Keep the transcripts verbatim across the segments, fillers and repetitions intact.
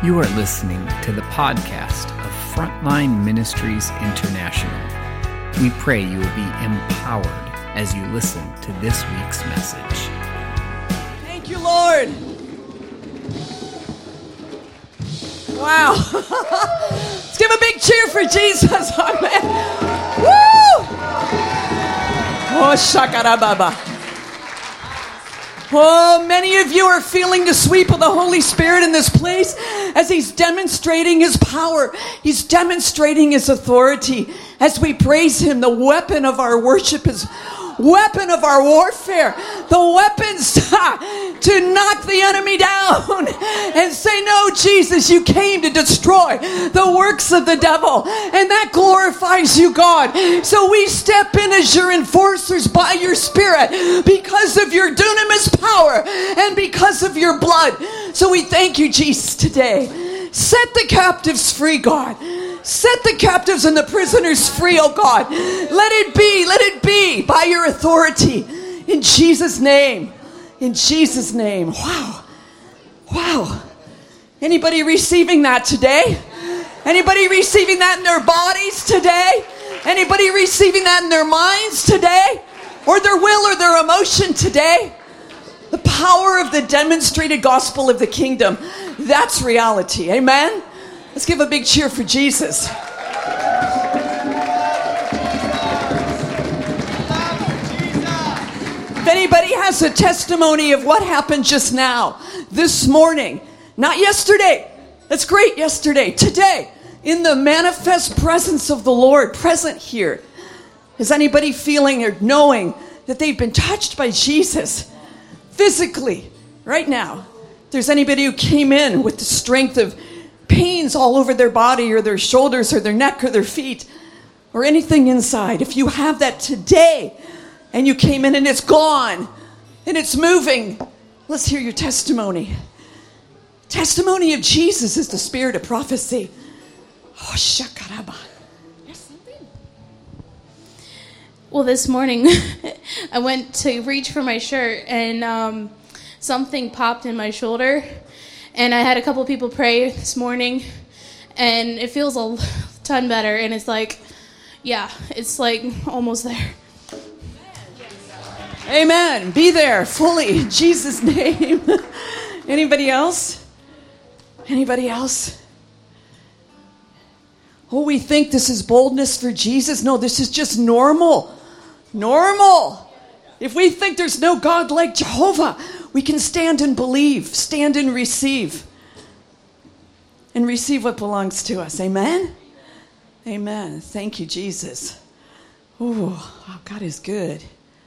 You are listening to the podcast of Frontline Ministries International. We pray you will be empowered as you listen to this week's message. Thank you, Lord. Wow. Let's give a big cheer for Jesus. Amen. Woo! Oh, shakarababa. Oh, many of you are feeling the sweep of the Holy Spirit in this place as He's demonstrating His power. He's demonstrating His authority as we praise Him. The weapon of our worship is weapon of our warfare. The weapons to knock the enemy down and say, no, Jesus, you came to destroy the works of the devil. And that glorifies you, God. So we step in as your enforcers by your Spirit because of your dunamis power and because of your blood. So we thank you, Jesus, today. Set the captives free, God. Set the captives and the prisoners free, oh God. Let it be, let it be by your authority. In Jesus' name. In Jesus' name. Wow. Wow. Anybody receiving that today? Anybody receiving that in their bodies today? Anybody receiving that in their minds today? Or their will or their emotion today? The power of the demonstrated gospel of the kingdom. That's reality. Amen? Let's give a big cheer for Jesus. If anybody has a testimony of what happened just now, this morning, not yesterday, that's great yesterday, today, in the manifest presence of the Lord, present here, is anybody feeling or knowing that they've been touched by Jesus physically right now? If there's anybody who came in with the strength of pains all over their body or their shoulders or their neck or their feet or anything inside, if you have that today and you came in and it's gone and it's moving, let's hear your testimony. Testimony of Jesus is the spirit of prophecy. Oh, shakaraba. Yes, something. Well, this morning I went to reach for my shirt and um, something popped in my shoulder. And I had a couple people pray this morning, and it feels a ton better. And it's like, yeah, it's like almost there. Amen. Be there fully in Jesus' name. Anybody else? Anybody else? Oh, we think this is boldness for Jesus. No, this is just normal. Normal. If we think there's no God like Jehovah, we can stand and believe, stand and receive, and receive what belongs to us. Amen? Amen. Thank you, Jesus. Ooh, oh, God is good.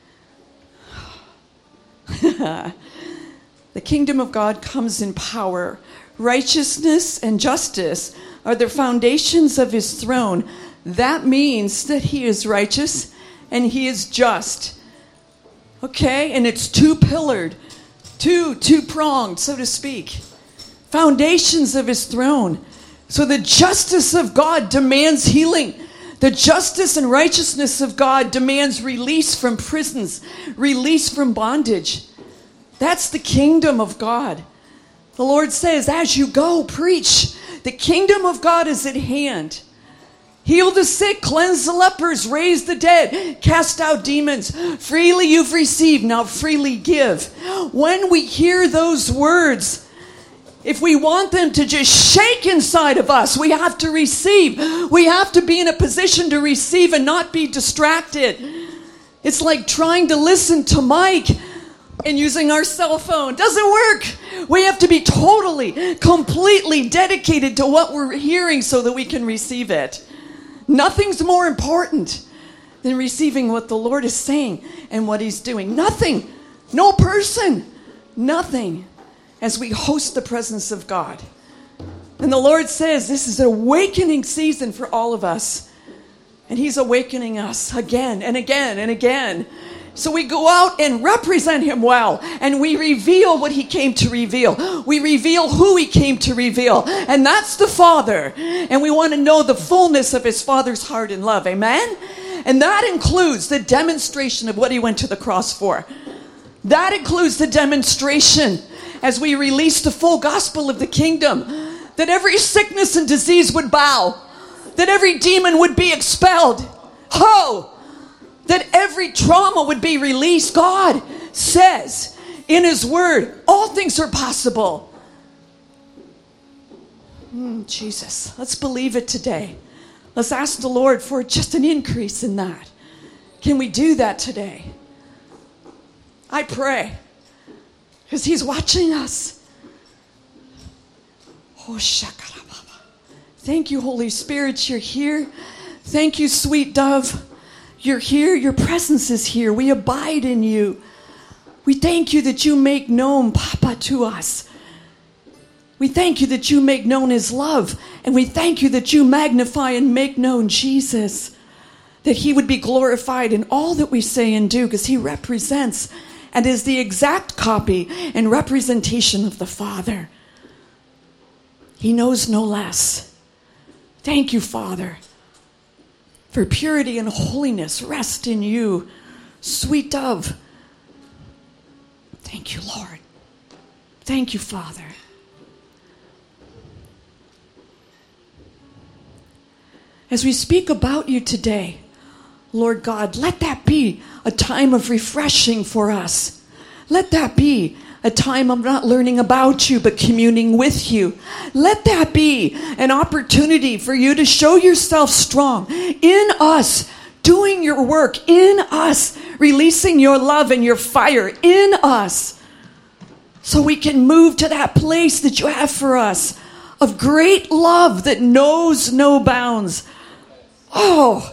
The kingdom of God comes in power. Righteousness and justice are the foundations of His throne. That means that He is righteous and He is just. Okay? And it's two-pillared. Two, two-pronged, so to speak. Foundations of His throne. So the justice of God demands healing. The justice and righteousness of God demands release from prisons, release from bondage. That's the kingdom of God. The Lord says, as you go, preach. The kingdom of God is at hand. Heal the sick, cleanse the lepers, raise the dead, cast out demons. Freely you've received, now freely give. When we hear those words, if we want them to just shake inside of us, we have to receive. We have to be in a position to receive and not be distracted. It's like trying to listen to Mike and using our cell phone. Doesn't work. We have to be totally, completely dedicated to what we're hearing so that we can receive it. Nothing's more important than receiving what the Lord is saying and what He's doing. Nothing. No person. Nothing. As we host the presence of God. And the Lord says this is an awakening season for all of us. And He's awakening us again and again and again. So we go out and represent Him well. And we reveal what He came to reveal. We reveal who He came to reveal. And that's the Father. And we want to know the fullness of His Father's heart and love. Amen? And that includes the demonstration of what He went to the cross for. That includes the demonstration as we release the full gospel of the kingdom. that every sickness and disease would bow, that every demon would be expelled. Oh, that every trauma would be released. God says in his word, all things are possible. Mm, Jesus, let's believe it today. Let's ask the Lord for just an increase in that. Can we do that today? I pray, because he's watching us. Oh, shakarababa. Thank you, Holy Spirit, you're here. Thank you, sweet dove. You're here. Your presence is here. We abide in you. We thank you that you make known Papa to us. We thank you that you make known his love. And we thank you that you magnify and make known Jesus. That he would be glorified in all that we say and do, because he represents and is the exact copy and representation of the Father. He knows no less. Thank you, Father, for purity and holiness. Rest in you, sweet dove. Thank you, Lord. Thank you, Father. As we speak about you today, Lord God, let that be a time of refreshing for us. Let that be a time of not learning about you, but communing with you. Let that be an opportunity for you to show yourself strong in us, doing your work in us, releasing your love and your fire in us, so we can move to that place that you have for us of great love that knows no bounds. Oh,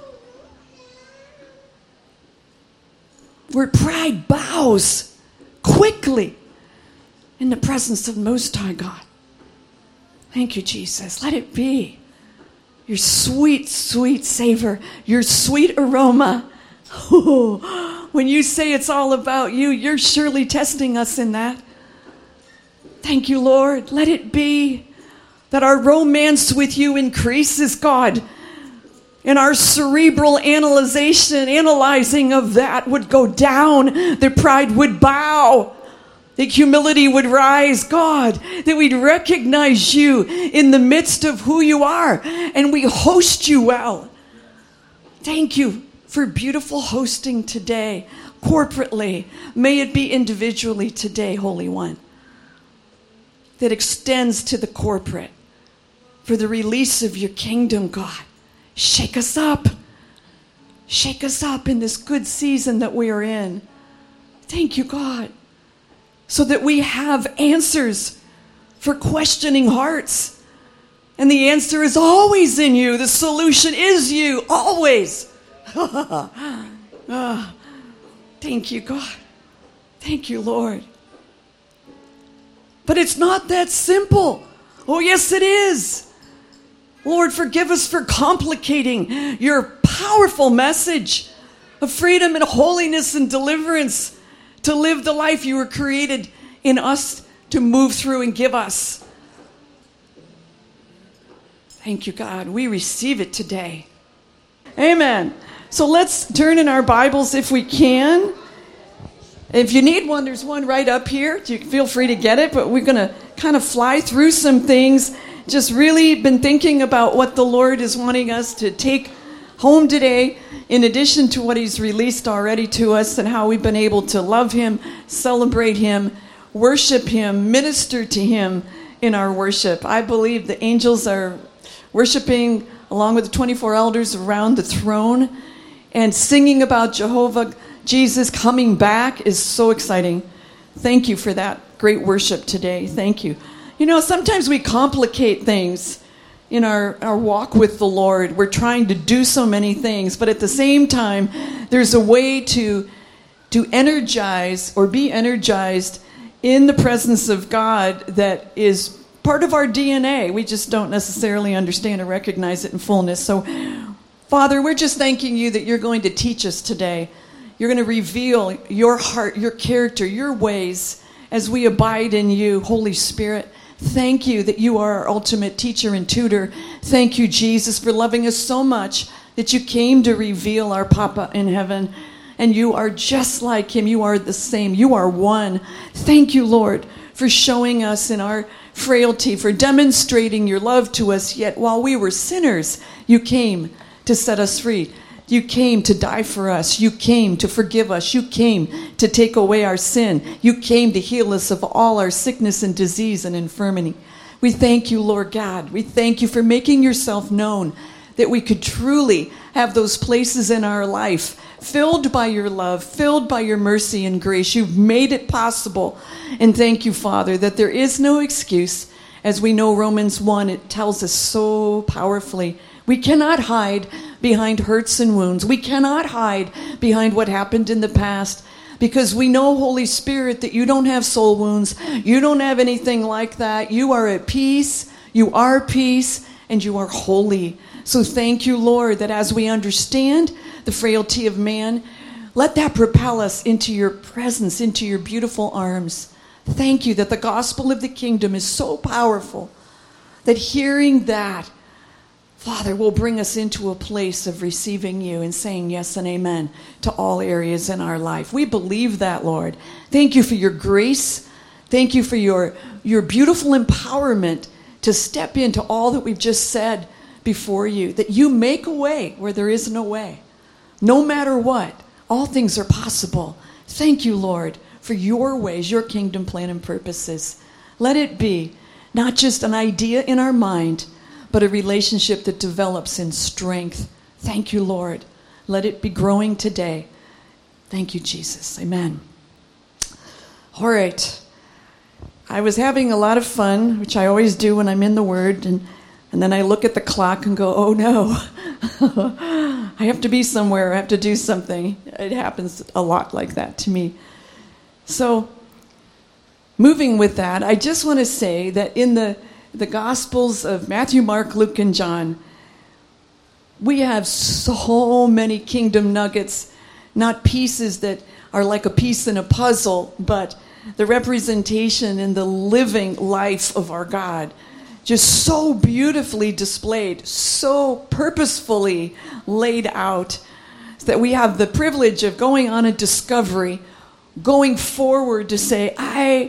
where pride bows quickly in the presence of Most High God. Thank you, Jesus. Let it be your sweet, sweet savor, your sweet aroma. Oh, when you say it's all about you, you're surely testing us in that. Thank you, Lord. Let it be that our romance with you increases, God. And our cerebral analyzation, analyzing of that would go down. The pride would bow. The humility would rise. God, that we'd recognize you in the midst of who you are. And we host you well. Thank you for beautiful hosting today, corporately. May it be individually today, Holy One, that extends to the corporate for the release of your kingdom, God. Shake us up. Shake us up in this good season that we are in. Thank you, God. So that we have answers for questioning hearts. And the answer is always in you. The solution is you, always. ah, thank you, God. Thank you, Lord. But it's not that simple. Oh, yes, it is. Lord, forgive us for complicating your powerful message of freedom and holiness and deliverance to live the life you were created in us to move through and give us. Thank you, God. We receive it today. Amen. So let's turn in our Bibles if we can. If you need one, there's one right up here. You can feel free to get it, but we're going to kind of fly through some things. Just really been thinking about what the Lord is wanting us to take home today, in addition to what he's released already to us, and how we've been able to love him, celebrate him, worship him, minister to him in our worship. I believe the angels are worshiping along with the twenty-four elders around the throne, and singing about Jehovah Jesus coming back is so exciting. Thank you for that great worship today. Thank you. You know, sometimes we complicate things in our, our walk with the Lord. We're trying to do so many things, but at the same time, there's a way to, to energize or be energized in the presence of God that is part of our D N A. We just don't necessarily understand or recognize it in fullness. So, Father, we're just thanking you that you're going to teach us today. You're going to reveal your heart, your character, your ways as we abide in you, Holy Spirit. Thank you that you are our ultimate teacher and tutor. Thank you, Jesus, for loving us so much that you came to reveal our Papa in heaven. And you are just like him. You are the same. You are one. Thank you, Lord, for showing us in our frailty, for demonstrating your love to us. Yet while we were sinners, you came to set us free. You came to die for us. You came to forgive us. You came to take away our sin. You came to heal us of all our sickness and disease and infirmity. We thank you, Lord God. We thank you for making yourself known, that we could truly have those places in our life filled by your love, filled by your mercy and grace. You've made it possible. And thank you, Father, that there is no excuse. As we know, Romans one, it tells us so powerfully, we cannot hide behind hurts and wounds. We cannot hide behind what happened in the past, because we know, Holy Spirit, that you don't have soul wounds. You don't have anything like that. You are at peace. You are peace, and you are holy. So thank you, Lord, that as we understand the frailty of man, let that propel us into your presence, into your beautiful arms. Thank you that the gospel of the kingdom is so powerful that hearing that, Father, will bring us into a place of receiving you and saying yes and amen to all areas in our life. We believe that, Lord. Thank you for your grace. Thank you for your, your beautiful empowerment to step into all that we've just said before you, that you make a way where there is no way. No matter what, all things are possible. Thank you, Lord, for your ways, your kingdom plan and purposes. Let it be not just an idea in our mind, but a relationship that develops in strength. Thank you, Lord. Let it be growing today. Thank you, Jesus. Amen. All right. I was having a lot of fun, which I always do when I'm in the Word, and, and then I look at the clock and go, oh no, I have to be somewhere. I have to do something. It happens a lot like that to me. So, moving with that, I just want to say that in the the Gospels of Matthew, Mark, Luke, and John, we have so many kingdom nuggets, not pieces that are like a piece in a puzzle, but the representation and the living life of our God, just so beautifully displayed, so purposefully laid out, that we have the privilege of going on a discovery, going forward to say, I,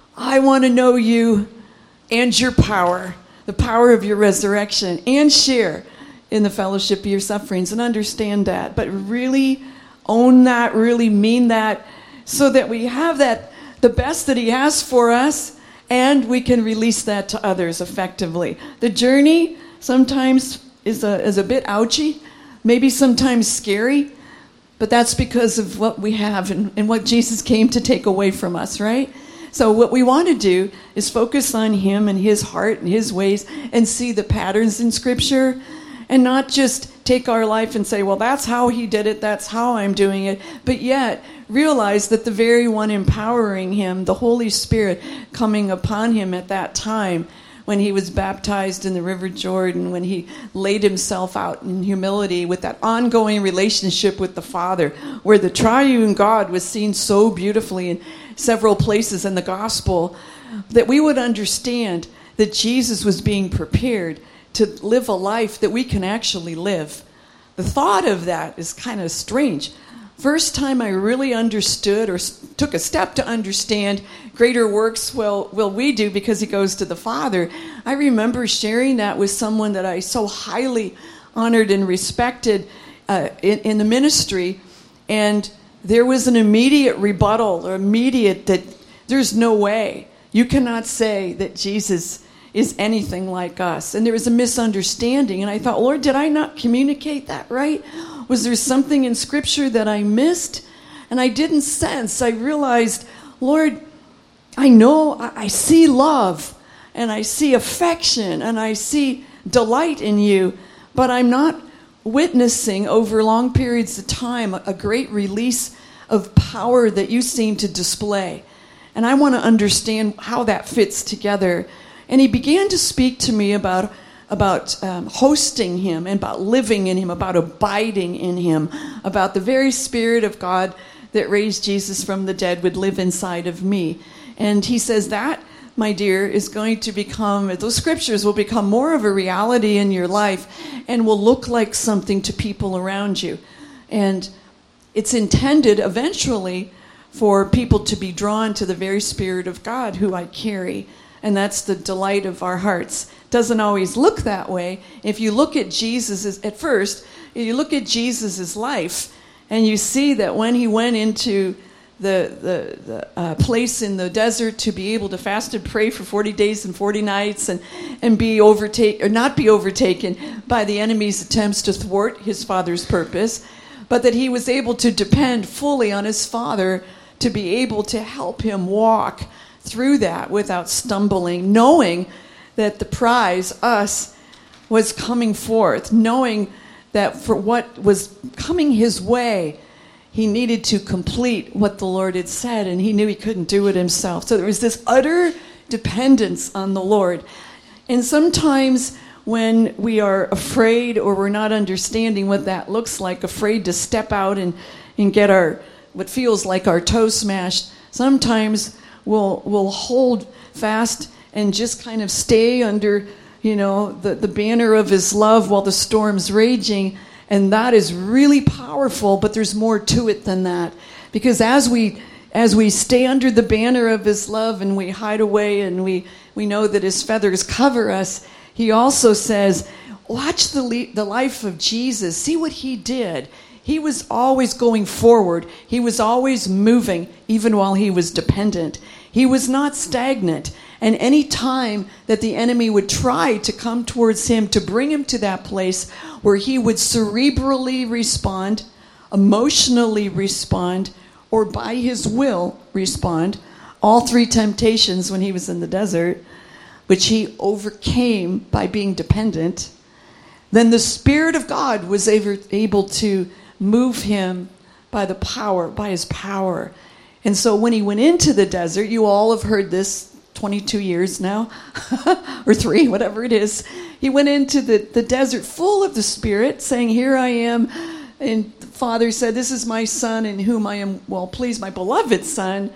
I want to know you and your power, the power of your resurrection, and share in the fellowship of your sufferings, and understand that, but really own that, really mean that, so that we have that, the best that he has for us, and we can release that to others effectively. The journey sometimes is a, is a bit ouchy, maybe sometimes scary, but that's because of what we have and, and what Jesus came to take away from us, right? So what we want to do is focus on him and his heart and his ways and see the patterns in Scripture, and not just take our life and say, well, that's how he did it, that's how I'm doing it, but yet realize that the very one empowering him, the Holy Spirit coming upon him at that time when he was baptized in the River Jordan, when he laid himself out in humility with that ongoing relationship with the Father, where the triune God was seen so beautifully in several places in the gospel, that we would understand that Jesus was being prepared to live a life that we can actually live. The thought of that is kind of strange. First time I really understood or took a step to understand greater works will, will we do because he goes to the Father. I remember sharing that with someone that I so highly honored and respected uh, in, in the ministry, and there was an immediate rebuttal or immediate that there's no way. You cannot say that Jesus is anything like us. And there was a misunderstanding. And I thought, Lord, did I not communicate that right? Was there something in Scripture that I missed? And I didn't sense. I realized, Lord, I know, I see love, and I see affection, and I see delight in you, but I'm not witnessing over long periods of time a great release of power that you seem to display. And I want to understand how that fits together. And he began to speak to me about, about um, hosting him and about living in him, about abiding in him, about the very Spirit of God that raised Jesus from the dead would live inside of me. And he says that, my dear, is going to become, those scriptures will become more of a reality in your life and will look like something to people around you. And it's intended eventually for people to be drawn to the very Spirit of God who I carry. And that's the delight of our hearts. Doesn't always look that way. If you look at Jesus, at first, if you look at Jesus' life, and you see that when he went into the the, the uh, place in the desert to be able to fast and pray for forty days and forty nights and, and be overtaken, or not be overtaken by the enemy's attempts to thwart his Father's purpose, but that he was able to depend fully on his Father to be able to help him walk through that without stumbling, knowing that the prize, us, was coming forth, knowing that for what was coming his way, he needed to complete what the Lord had said, and he knew he couldn't do it himself. So there was this utter dependence on the Lord. And sometimes when we are afraid or we're not understanding what that looks like, afraid to step out and, and get our what feels like our toe smashed, sometimes we'll we'll hold fast and just kind of stay under, you know, the, the banner of his love while the storm's raging. And that is really powerful, but there's more to it than that. Because as we as we stay under the banner of his love and we hide away and we, we know that his feathers cover us, he also says, watch the le- the life of Jesus. See what he did. He was always going forward. He was always moving, even while he was dependent. He was not stagnant. And any time that the enemy would try to come towards him to bring him to that place where he would cerebrally respond, emotionally respond, or by his will respond, all three temptations when he was in the desert, which he overcame by being dependent, then the Spirit of God was able to move him by the power, by his power. And so when he went into the desert, you all have heard this twenty-two years now, or three, whatever it is. He went into the, the desert full of the Spirit, saying, here I am. And the Father said, this is my Son in whom I am well pleased, my beloved Son.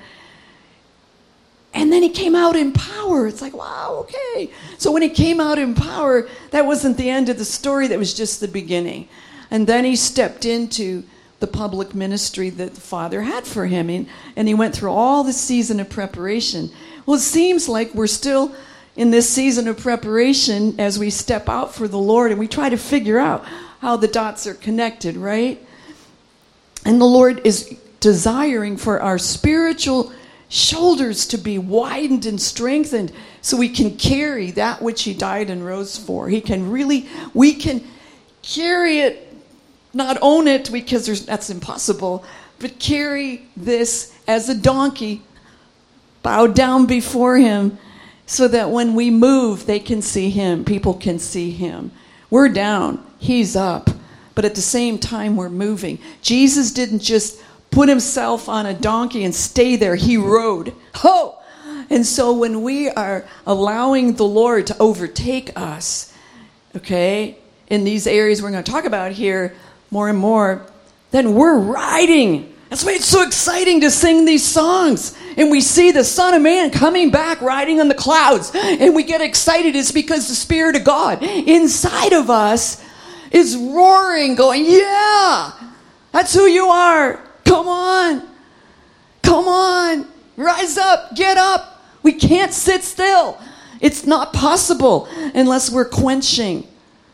And then he came out in power. It's like, wow, okay. So when he came out in power, that wasn't the end of the story. That was just the beginning. And then he stepped into the public ministry that the Father had for him. And, and he went through all the season of preparation. Well, it seems like we're still in this season of preparation as we step out for the Lord and we try to figure out how the dots are connected, right? And the Lord is desiring for our spiritual shoulders to be widened and strengthened so we can carry that which he died and rose for. He can really, we can carry it, not own it because there's, that's impossible, but carry this as a donkey, bow down before him so that when we move, they can see him. People can see him. We're down. He's up. But at the same time, we're moving. Jesus didn't just put himself on a donkey and stay there. He rode. Ho! And so when we are allowing the Lord to overtake us, okay, in these areas we're going to talk about here more and more, then we're riding. That's why it's so exciting to sing these songs. And we see the Son of Man coming back riding on the clouds. And we get excited. It's because the Spirit of God inside of us is roaring, going, yeah, that's who you are. Come on. Come on. Rise up. Get up. We can't sit still. It's not possible unless we're quenching.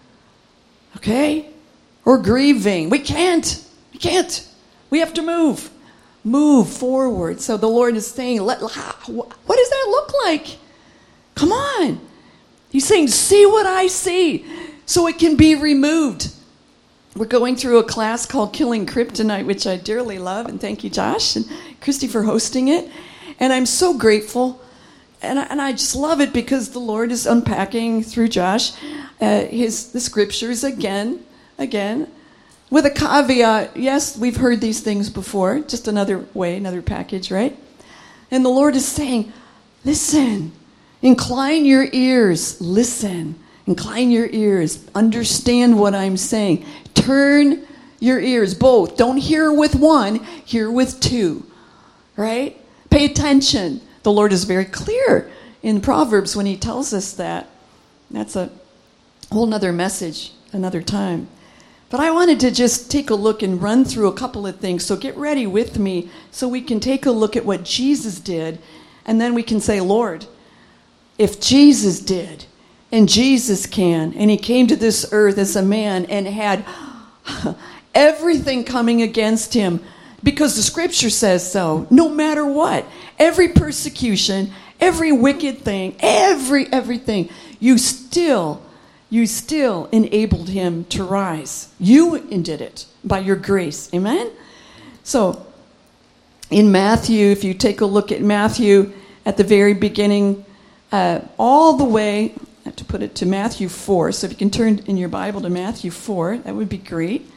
Okay? Or grieving. We can't. We can't. We have to move. Move forward. So the Lord is saying, Let, what does that look like? Come on. He's saying, see what I see so it can be removed. We're going through a class called Killing Kryptonite, which I dearly love. And thank you, Josh and Christy, for hosting it. And I'm so grateful. And I, and I just love it because the Lord is unpacking through Josh uh, his the scriptures again, again. With a caveat, yes, we've heard these things before, just another way, another package, right? And the Lord is saying, listen, incline your ears, listen, incline your ears, understand what I'm saying. Turn your ears, both. Don't hear with one, hear with two, right? Pay attention. The Lord is very clear in Proverbs when he tells us that. That's a whole nother message, another time. But I wanted to just take a look and run through a couple of things. So get ready with me so we can take a look at what Jesus did. And then we can say, Lord, if Jesus did, and Jesus can, and he came to this earth as a man and had everything coming against him, because the scripture says so, no matter what, every persecution, every wicked thing, every everything, you still, you still enabled him to rise. You did it by your grace. Amen? So, in Matthew, if you take a look at Matthew at the very beginning, uh, all the way, I have to put it to Matthew four. So if you can turn in your Bible to Matthew four, that would be great.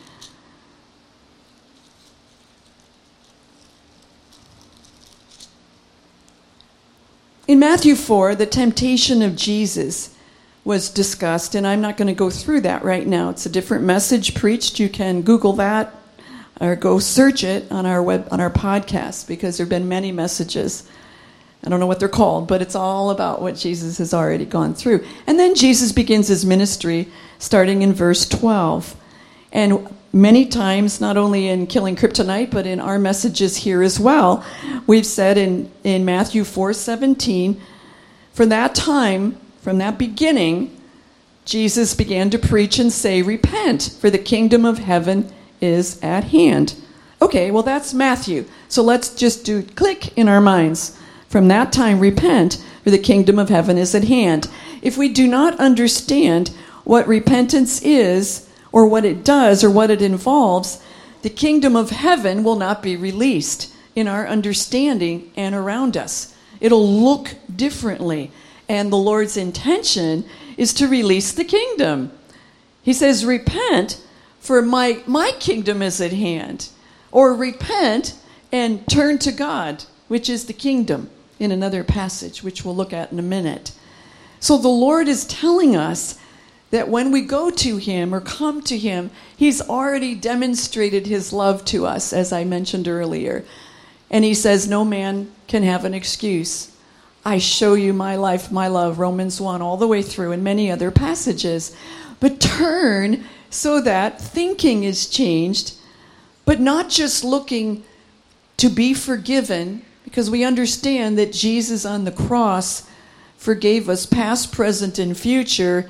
In Matthew four, the temptation of Jesus was discussed, and I'm not going to go through that right now. It's a different message preached. You can Google that or go search it on our web on our podcast, because there have been many messages. I don't know what they're called, but it's all about what Jesus has already gone through. And then Jesus begins his ministry starting in verse twelve. And many times, not only in Killing Kryptonite, but in our messages here as well, we've said in, in Matthew four seventeen, from that time, from that beginning, Jesus began to preach and say, repent, for the kingdom of heaven is at hand. Okay, well, that's Matthew. So let's just do click in our minds. From that time, repent, for the kingdom of heaven is at hand. If we do not understand what repentance is, or what it does, or what it involves, the kingdom of heaven will not be released in our understanding and around us. It'll look differently. And the Lord's intention is to release the kingdom. He says, repent, for my, my kingdom is at hand. Or repent and turn to God, which is the kingdom, in another passage, which we'll look at in a minute. So the Lord is telling us that when we go to him or come to him, he's already demonstrated his love to us, as I mentioned earlier. And he says, no man can have an excuse. I show you my life, my love, Romans one, all the way through, and many other passages. But turn so that thinking is changed, but not just looking to be forgiven, because we understand that Jesus on the cross forgave us past, present, and future.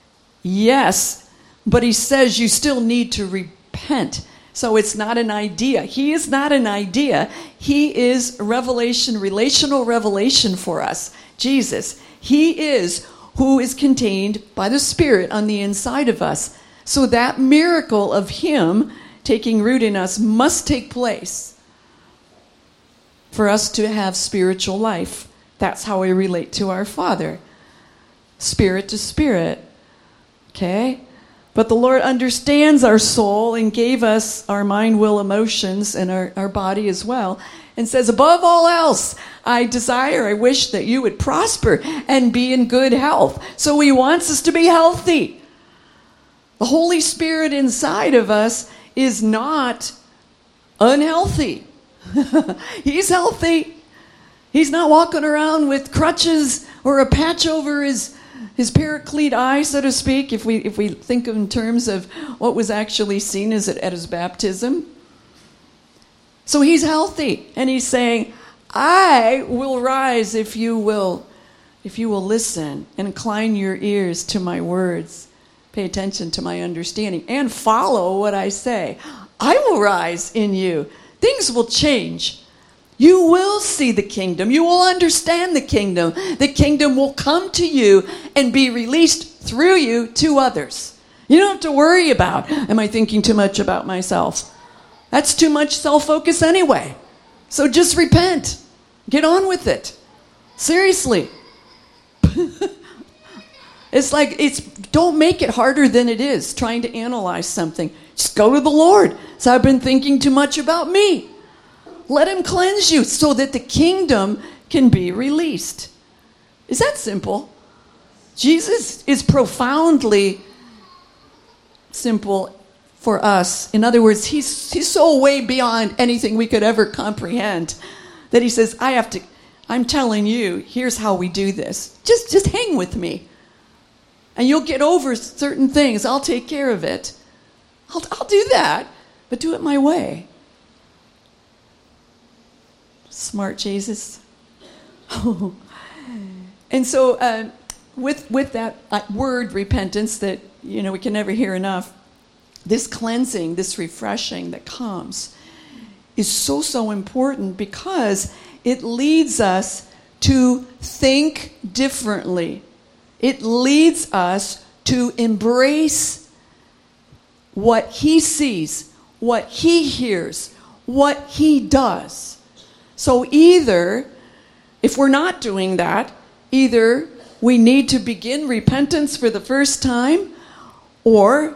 Yes, but he says you still need to repent. So it's not an idea. He is not an idea. He is revelation, relational revelation for us. Jesus, he is who is contained by the Spirit on the inside of us. So that miracle of him taking root in us must take place for us to have spiritual life. That's how we relate to our Father. Spirit to spirit. Okay? But the Lord understands our soul and gave us our mind, will, emotions, and our, our body as well. And says, above all else, I desire, I wish that you would prosper and be in good health. So he wants us to be healthy. The Holy Spirit inside of us is not unhealthy. He's healthy. He's not walking around with crutches or a patch over his his paraclete eye, so to speak, if we if we think in terms of what was actually seen as at his baptism. So he's healthy, and he's saying, I will rise if you will if you will listen and incline your ears to my words, pay attention to my understanding, and follow what I say. I will rise in you. Things will change. You will see the kingdom. You will understand the kingdom. The kingdom will come to you and be released through you to others. You don't have to worry about, am I thinking too much about myself? That's too much self-focus anyway. So just repent. Get on with it. Seriously. It's like, it's don't make it harder than it is trying to analyze something. Just go to the Lord. So I've been thinking too much about me. Let him cleanse you so that the kingdom can be released. Is that simple? Jesus is profoundly simple for us. In other words, he's he's so way beyond anything we could ever comprehend that he says, I have to, I'm telling you, here's how we do this. Just, just hang with me. And you'll get over certain things. I'll take care of it. I'll, I'll do that, but do it my way. Smart Jesus. Oh. And so uh, with with that uh, word repentance that, you know, we can never hear enough, this cleansing, this refreshing that comes is so, so important because it leads us to think differently. It leads us to embrace what he sees, what he hears, what he does. So either, if we're not doing that, either we need to begin repentance for the first time, or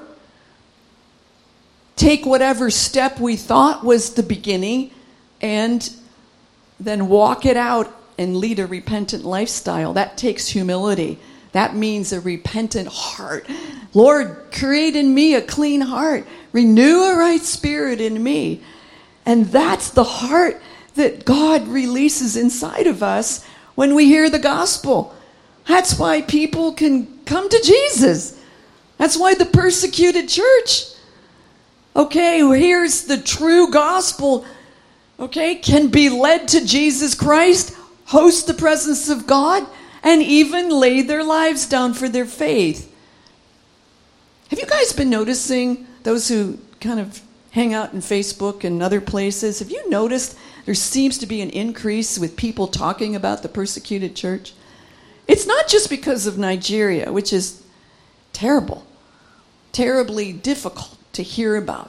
take whatever step we thought was the beginning and then walk it out and lead a repentant lifestyle. That takes humility. That means a repentant heart. Lord, create in me a clean heart. Renew a right spirit in me. And that's the heart that God releases inside of us when we hear the gospel. That's why people can come to Jesus. That's why the persecuted church, okay, here's the true gospel, okay, can be led to Jesus Christ, host the presence of God, and even lay their lives down for their faith. Have you guys been noticing, those who kind of hang out in Facebook and other places, have you noticed there seems to be an increase with people talking about the persecuted church? It's not just because of Nigeria, which is terrible, terribly difficult to hear about.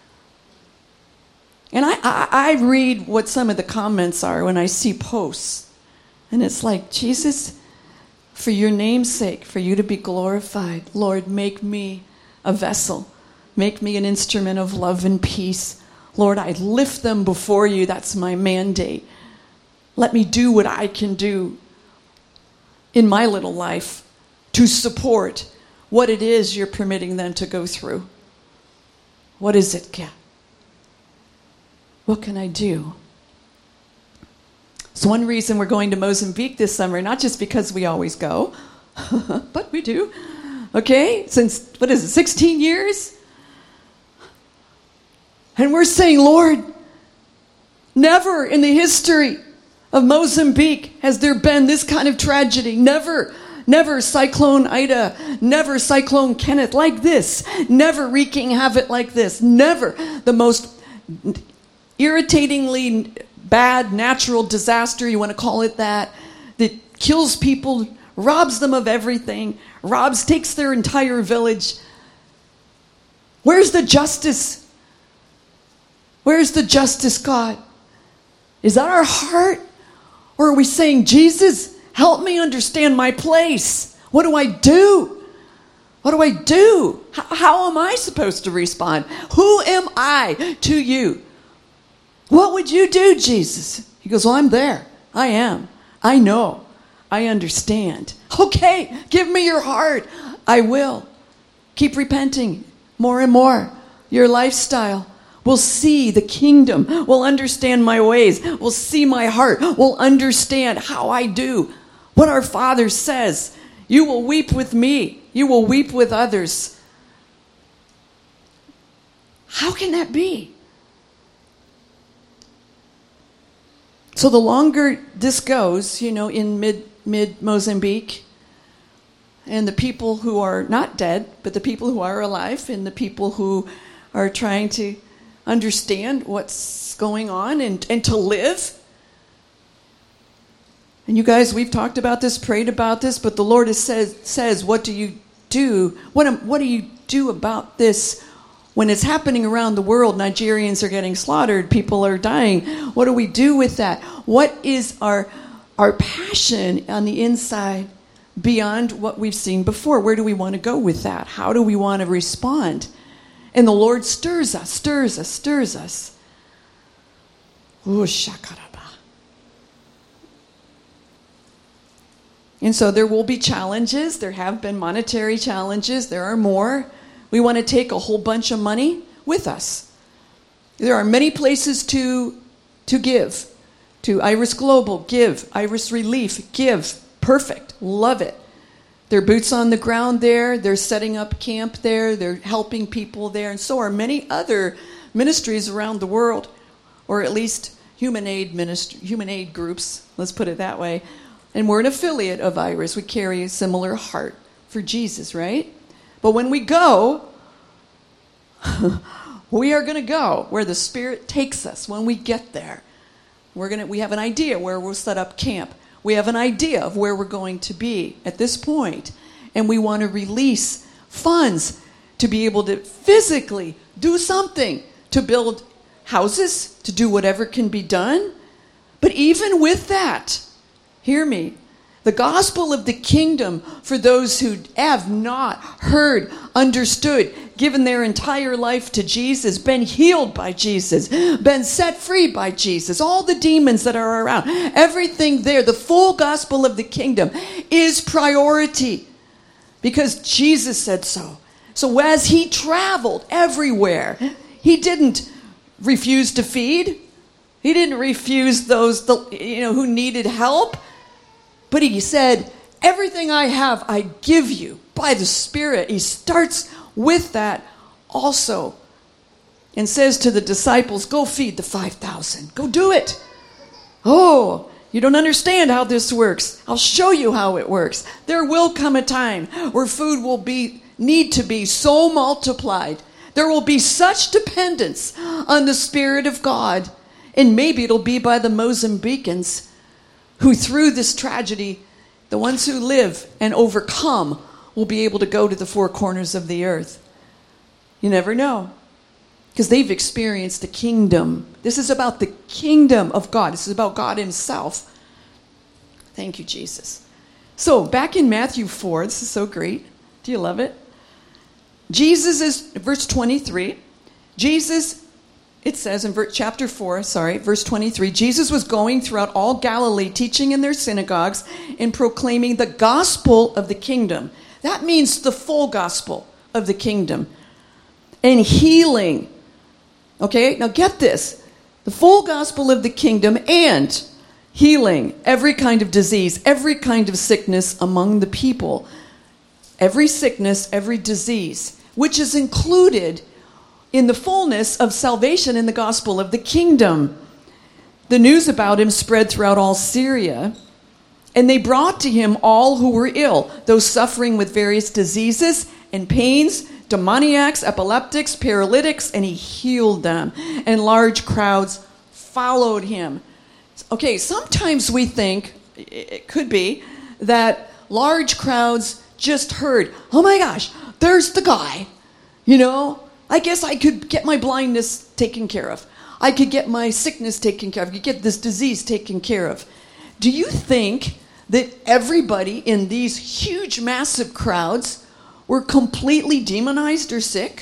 And I, I, I read what some of the comments are when I see posts. And it's like, Jesus, for your name's sake, for you to be glorified, Lord, make me a vessel. Make me an instrument of love and peace. Lord, I lift them before you. That's my mandate. Let me do what I can do in my little life to support what it is you're permitting them to go through. What is it, Kat? What can I do? It's one reason we're going to Mozambique this summer, not just because we always go, but we do. Okay, since, what is it, sixteen years? And we're saying, Lord, never in the history of Mozambique has there been this kind of tragedy. Never, never Cyclone Ida, never Cyclone Kenneth like this, never wreaking havoc like this, never the most irritatingly bad natural disaster, you want to call it that, that kills people, robs them of everything, robs, takes their entire village. Where's the justice? Where's the justice, God? Is that our heart? Or are we saying, Jesus, help me understand my place? What do I do? What do I do? How, how am I supposed to respond? Who am I to you? What would you do, Jesus? He goes, well, I'm there. I am. I know. I understand. Okay, give me your heart. I will. Keep repenting more and more. Your lifestyle. We'll see the kingdom. We'll understand my ways. We'll see my heart. We'll understand how I do. What our Father says. You will weep with me. You will weep with others. How can that be? So the longer this goes, you know, in mid, mid Mozambique, and the people who are not dead, but the people who are alive, and the people who are trying to understand what's going on and, and to live. And you guys, we've talked about this, prayed about this, but the Lord has says, says, what do you do? What, am, what do you do about this when it's happening around the world? Nigerians are getting slaughtered. People are dying. What do we do with that? What is our, our passion on the inside beyond what we've seen before? Where do we want to go with that? How do we want to respond? And the Lord stirs us, stirs us, stirs us. Ooh, shakaraba. And so there will be challenges. There have been monetary challenges. There are more. We want to take a whole bunch of money with us. There are many places to, to give. To Iris Global, give. Iris Relief, give. Perfect. Love it. They're boots on the ground there. They're setting up camp there. They're helping people there. And so are many other ministries around the world, or at least human aid ministry, human aid groups, let's put it that way. And we're an affiliate of Iris. We carry a similar heart for Jesus, right? But when we go, we are going to go where the Spirit takes us when we get there. We're going to, we have an idea where we'll set up camp. We have an idea of where we're going to be at this point, and we want to release funds to be able to physically do something, to build houses, to do whatever can be done. But even with that, hear me, the gospel of the kingdom for those who have not heard, understood, given their entire life to Jesus, been healed by Jesus, been set free by Jesus, all the demons that are around, everything there, the full gospel of the kingdom is priority because Jesus said so. So as he traveled everywhere, he didn't refuse to feed. He didn't refuse those, you know, who needed help. But he said, everything I have, I give you by the Spirit. He starts with that also and says to the disciples, go feed the five thousand. Go do it. Oh, you don't understand how this works. I'll show you how it works. There will come a time where food will be need to be so multiplied. There will be such dependence on the Spirit of God. And maybe it'll be by the Mozambicans who through this tragedy, the ones who live and overcome will be able to go to the four corners of the earth. You never know. Because they've experienced the kingdom. This is about the kingdom of God. This is about God himself. Thank you, Jesus. So, back in Matthew four, this is so great. Do you love it? Jesus is, verse twenty-three, Jesus, it says in chapter four, sorry, verse twenty-three, Jesus was going throughout all Galilee, teaching in their synagogues and proclaiming the gospel of the kingdom. That means the full gospel of the kingdom. And healing. Okay, now get this. The full gospel of the kingdom and healing every kind of disease, every kind of sickness among the people. Every sickness, every disease, which is included in the fullness of salvation in the gospel of the kingdom. The news about him spread throughout all Syria, and they brought to him all who were ill, those suffering with various diseases and pains, demoniacs, epileptics, paralytics, and he healed them. And large crowds followed him. Okay, sometimes we think, it could be, that large crowds just heard, oh my gosh, there's the guy, you know, I guess I could get my blindness taken care of. I could get my sickness taken care of. I could get this disease taken care of. Do you think that everybody in these huge, massive crowds were completely demonized or sick?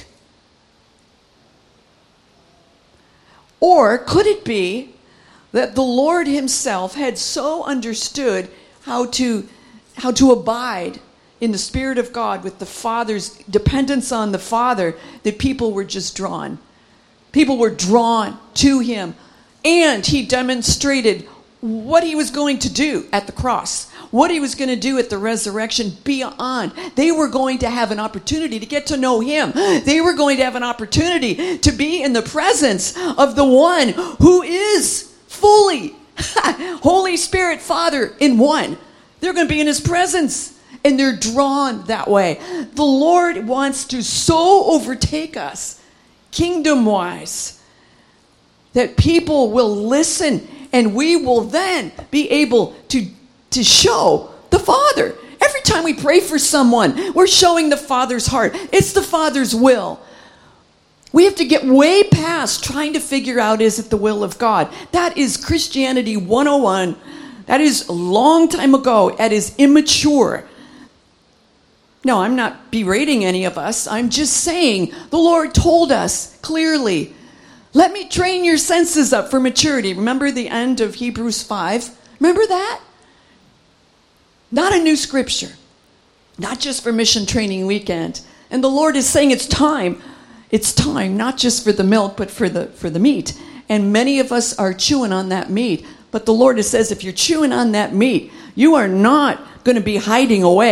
Or could it be that the Lord himself had so understood how to, how to abide in the Spirit of God with the Father's dependence on the Father, that people were just drawn. People were drawn to him. And he demonstrated what he was going to do at the cross, what he was going to do at the resurrection beyond. They were going to have an opportunity to get to know him. They were going to have an opportunity to be in the presence of the one who is fully Holy Spirit, Father in one. They're going to be in his presence. And they're drawn that way. The Lord wants to so overtake us, kingdom-wise, that people will listen and we will then be able to, to show the Father. Every time we pray for someone, we're showing the Father's heart. It's the Father's will. We have to get way past trying to figure out, is it the will of God? That is Christianity one oh one. That is a long time ago. That is immature. No, I'm not berating any of us. I'm just saying the Lord told us clearly, let me train your senses up for maturity. Remember the end of Hebrews five? Remember that? Not a new scripture. Not just for mission training weekend. And the Lord is saying it's time. It's time, not just for the milk, but for the, for the meat. And many of us are chewing on that meat. But the Lord says if you're chewing on that meat, you are not going to be hiding away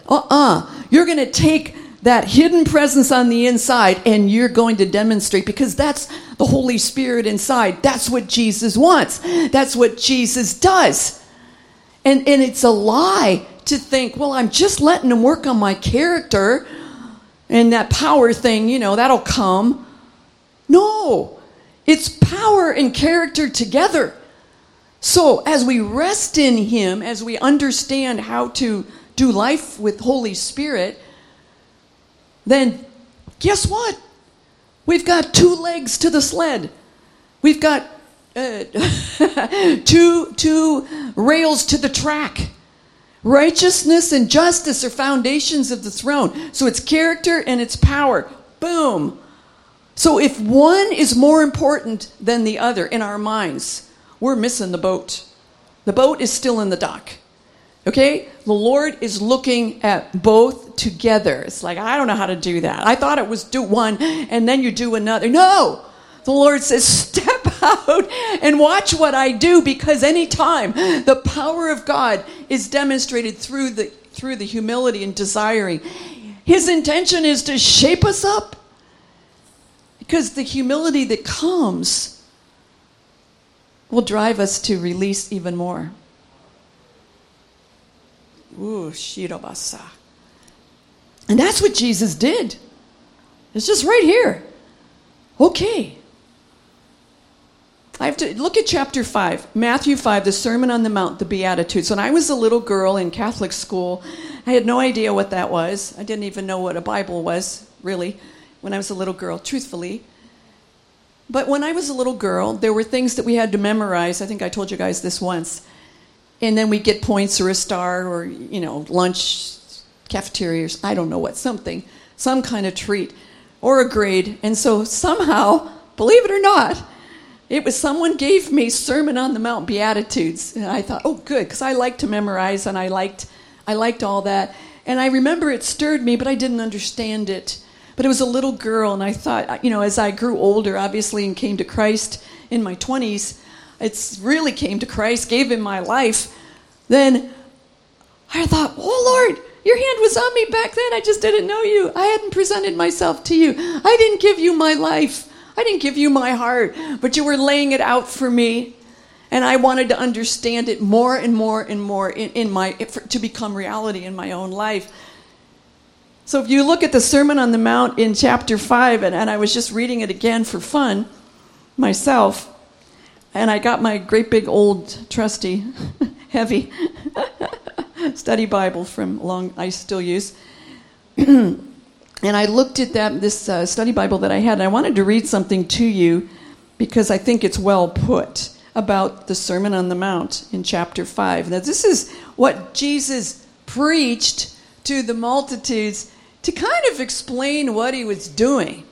Uh-uh. You're going to take that hidden presence on the inside and you're going to demonstrate, because that's the Holy Spirit inside. That's what Jesus wants. That's what Jesus does. And, and it's a lie to think, well, I'm just letting him work on my character and that power thing, you know, that'll come. No, it's power and character together. So as we rest in him, as we understand how to do life with Holy Spirit, then guess what? We've got two legs to the sled. We've got uh, two, two rails to the track. Righteousness and justice are foundations of the throne. So it's character and it's power. Boom. So if one is more important than the other in our minds, we're missing the boat. The boat is still in the dock. Okay? The Lord is looking at both together. It's like, I don't know how to do that. I thought it was do one and then you do another. No! The Lord says, step out and watch what I do, because anytime the power of God is demonstrated through the through the humility and desiring, his intention is to shape us up. Because the humility that comes will drive us to release even more. Ooh, shirobasa. And that's what Jesus did. It's just right here. Okay. I have to look at chapter five, Matthew five, the Sermon on the Mount, the Beatitudes. When I was a little girl in Catholic school, I had no idea what that was. I didn't even know what a Bible was, really, when I was a little girl, truthfully. But when I was a little girl, there were things that we had to memorize. I think I told you guys this once. And then we'd get points or a star or, you know, lunch, cafeterias, I don't know what, something, some kind of treat or a grade. And so somehow, believe it or not, it was someone gave me Sermon on the Mount, Beatitudes. And I thought, oh, good, because I liked to memorize and I liked, I liked all that. And I remember it stirred me, but I didn't understand it. But it was a little girl, and I thought, you know, as I grew older, obviously, and came to Christ in my twenties, it's really came to Christ, gave him my life, then I thought, oh, Lord, your hand was on me back then. I just didn't know you. I hadn't presented myself to you. I didn't give you my life. I didn't give you my heart, but you were laying it out for me, and I wanted to understand it more and more and more in, in my to become reality in my own life. So if you look at the Sermon on the Mount in chapter five, and, and I was just reading it again for fun myself, and I got my great big old trusty, heavy study Bible from long I still use. And I looked at that this uh, study Bible that I had, and I wanted to read something to you because I think it's well put about the Sermon on the Mount in chapter five. Now, this is what Jesus preached to the multitudes to kind of explain what he was doing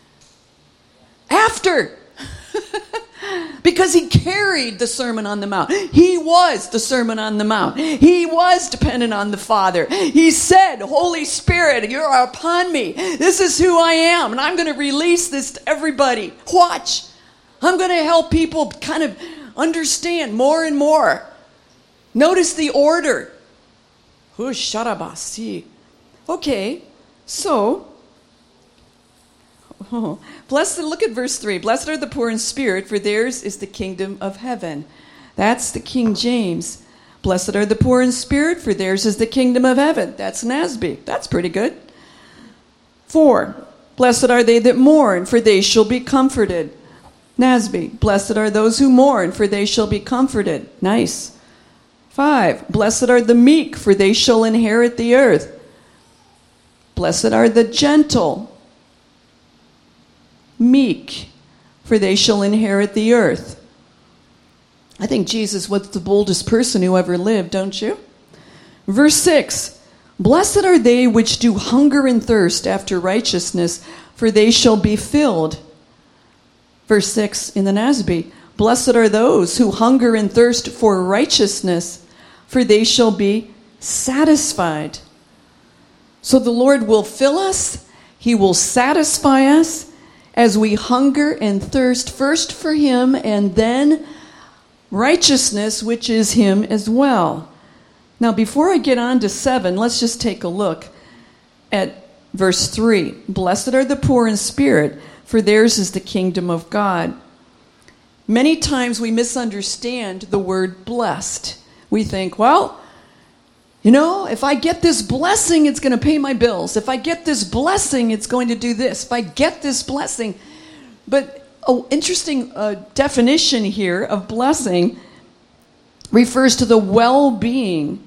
after. Because he carried the Sermon on the Mount. He was the Sermon on the Mount. He was dependent on the Father. He said, Holy Spirit, you're upon me. This is who I am, and I'm going to release this to everybody. Watch. I'm going to help people kind of understand more and more. Notice the order. Husharabasi. Okay, so... Oh, blessed, look at verse three. Blessed are the poor in spirit, for theirs is the kingdom of heaven. That's the King James. Blessed are the poor in spirit, for theirs is the kingdom of heaven. That's N A S B. That's pretty good. Four. Blessed are they that mourn, for they shall be comforted. N A S B. Blessed are those who mourn, for they shall be comforted. Nice. Five. Blessed are the meek, for they shall inherit the earth. Blessed are the gentle, meek, for they shall inherit the earth. I think Jesus was the boldest person who ever lived, don't you? Verse six, blessed are they which do hunger and thirst after righteousness, for they shall be filled. Verse six in the N A S B, blessed are those who hunger and thirst for righteousness, for they shall be satisfied. So the Lord will fill us, he will satisfy us, as we hunger and thirst first for him and then righteousness, which is him as well. Now, before I get on to seven, let's just take a look at verse three. Blessed are the poor in spirit, for theirs is the kingdom of God. Many times we misunderstand the word blessed. We think, well, you know, if I get this blessing, it's going to pay my bills. If I get this blessing, it's going to do this. If I get this blessing. But an interesting uh, definition here of blessing refers to the well-being.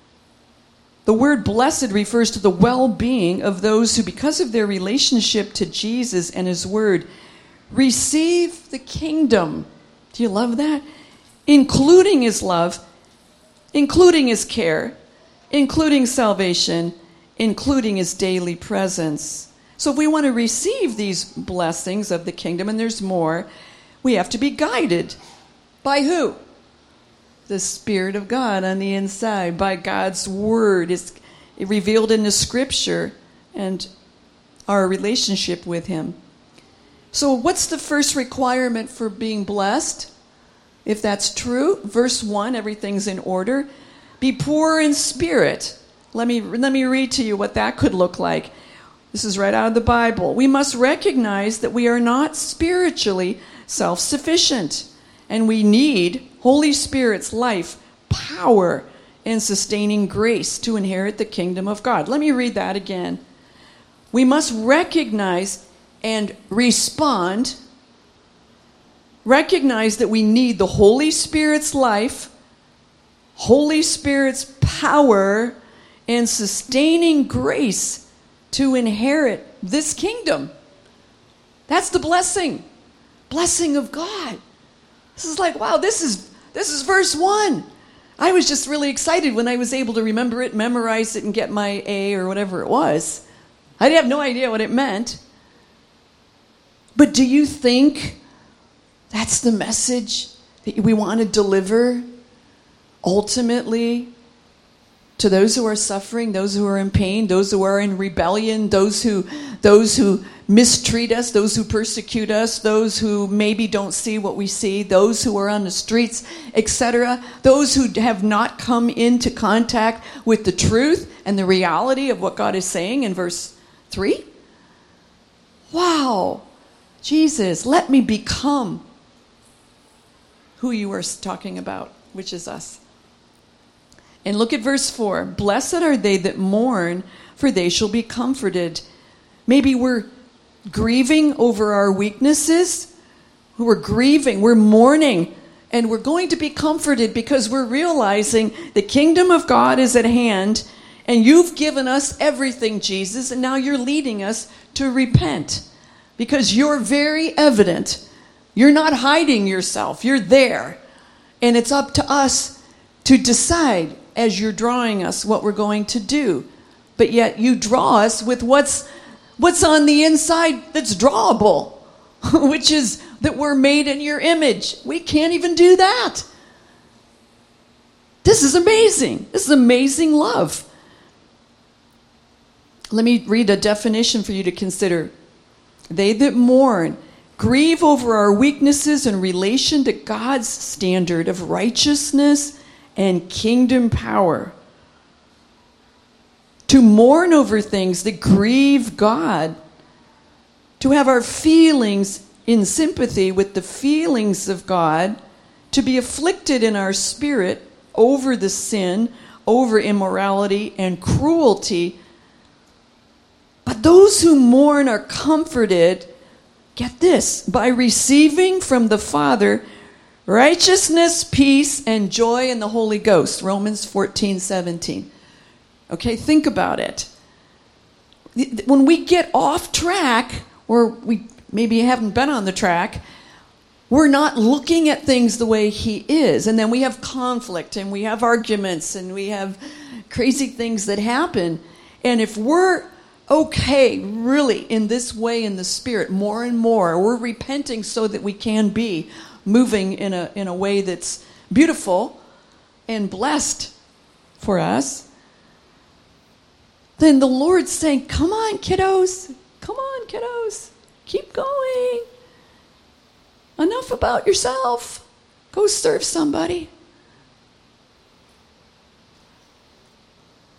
The word blessed refers to the well-being of those who, because of their relationship to Jesus and his word, receive the kingdom. Do you love that? Including his love, including his care, including salvation, including his daily presence. So if we want to receive these blessings of the kingdom, and there's more, we have to be guided. By who? The Spirit of God on the inside, by God's word. It's revealed in the scripture and our relationship with him. So what's the first requirement for being blessed? If that's true, verse one, everything's in order. Be poor in spirit. Let me, let me read to you what that could look like. This is right out of the Bible. We must recognize that we are not spiritually self-sufficient, and we need Holy Spirit's life, power, and sustaining grace to inherit the kingdom of God. Let me read that again. We must recognize and respond, recognize that we need the Holy Spirit's life, Holy Spirit's power, and sustaining grace to inherit this kingdom. That's the blessing. Blessing of God. This is like, wow, this is this is verse one. I was just really excited when I was able to remember it, memorize it, and get my A or whatever it was. I have no idea what it meant. But do you think that's the message that we want to deliver ultimately to those who are suffering, those who are in pain, those who are in rebellion, those who those who mistreat us, those who persecute us, those who maybe don't see what we see, those who are on the streets, et cetera, those who have not come into contact with the truth and the reality of what God is saying in verse three? Wow. Jesus, let me become who you are talking about, which is us. And look at verse four. Blessed are they that mourn, for they shall be comforted. Maybe we're grieving over our weaknesses. We're grieving, we're mourning, and we're going to be comforted because we're realizing the kingdom of God is at hand, and you've given us everything, Jesus, and now you're leading us to repent because you're very evident. You're not hiding yourself. You're there. And it's up to us to decide as you're drawing us what we're going to do. But yet you draw us with what's what's on the inside that's drawable, which is that we're made in your image. We can't even do that. This is amazing. This is amazing love. Let me read a definition for you to consider. They that mourn grieve over our weaknesses in relation to God's standard of righteousness and kingdom power. To mourn over things that grieve God. To have our feelings in sympathy with the feelings of God. To be afflicted in our spirit over the sin, over immorality and cruelty. But those who mourn are comforted, get this, by receiving from the Father righteousness, peace, and joy in the Holy Ghost. Romans fourteen seventeen. Okay, think about it. When we get off track, or we maybe haven't been on the track, we're not looking at things the way He is. And then we have conflict, and we have arguments, and we have crazy things that happen. And if we're okay, really, in this way in the Spirit, more and more, we're repenting so that we can be moving in a in a way that's beautiful and blessed for us, then the Lord's saying, come on, kiddos. Come on, kiddos. Keep going. Enough about yourself. Go serve somebody.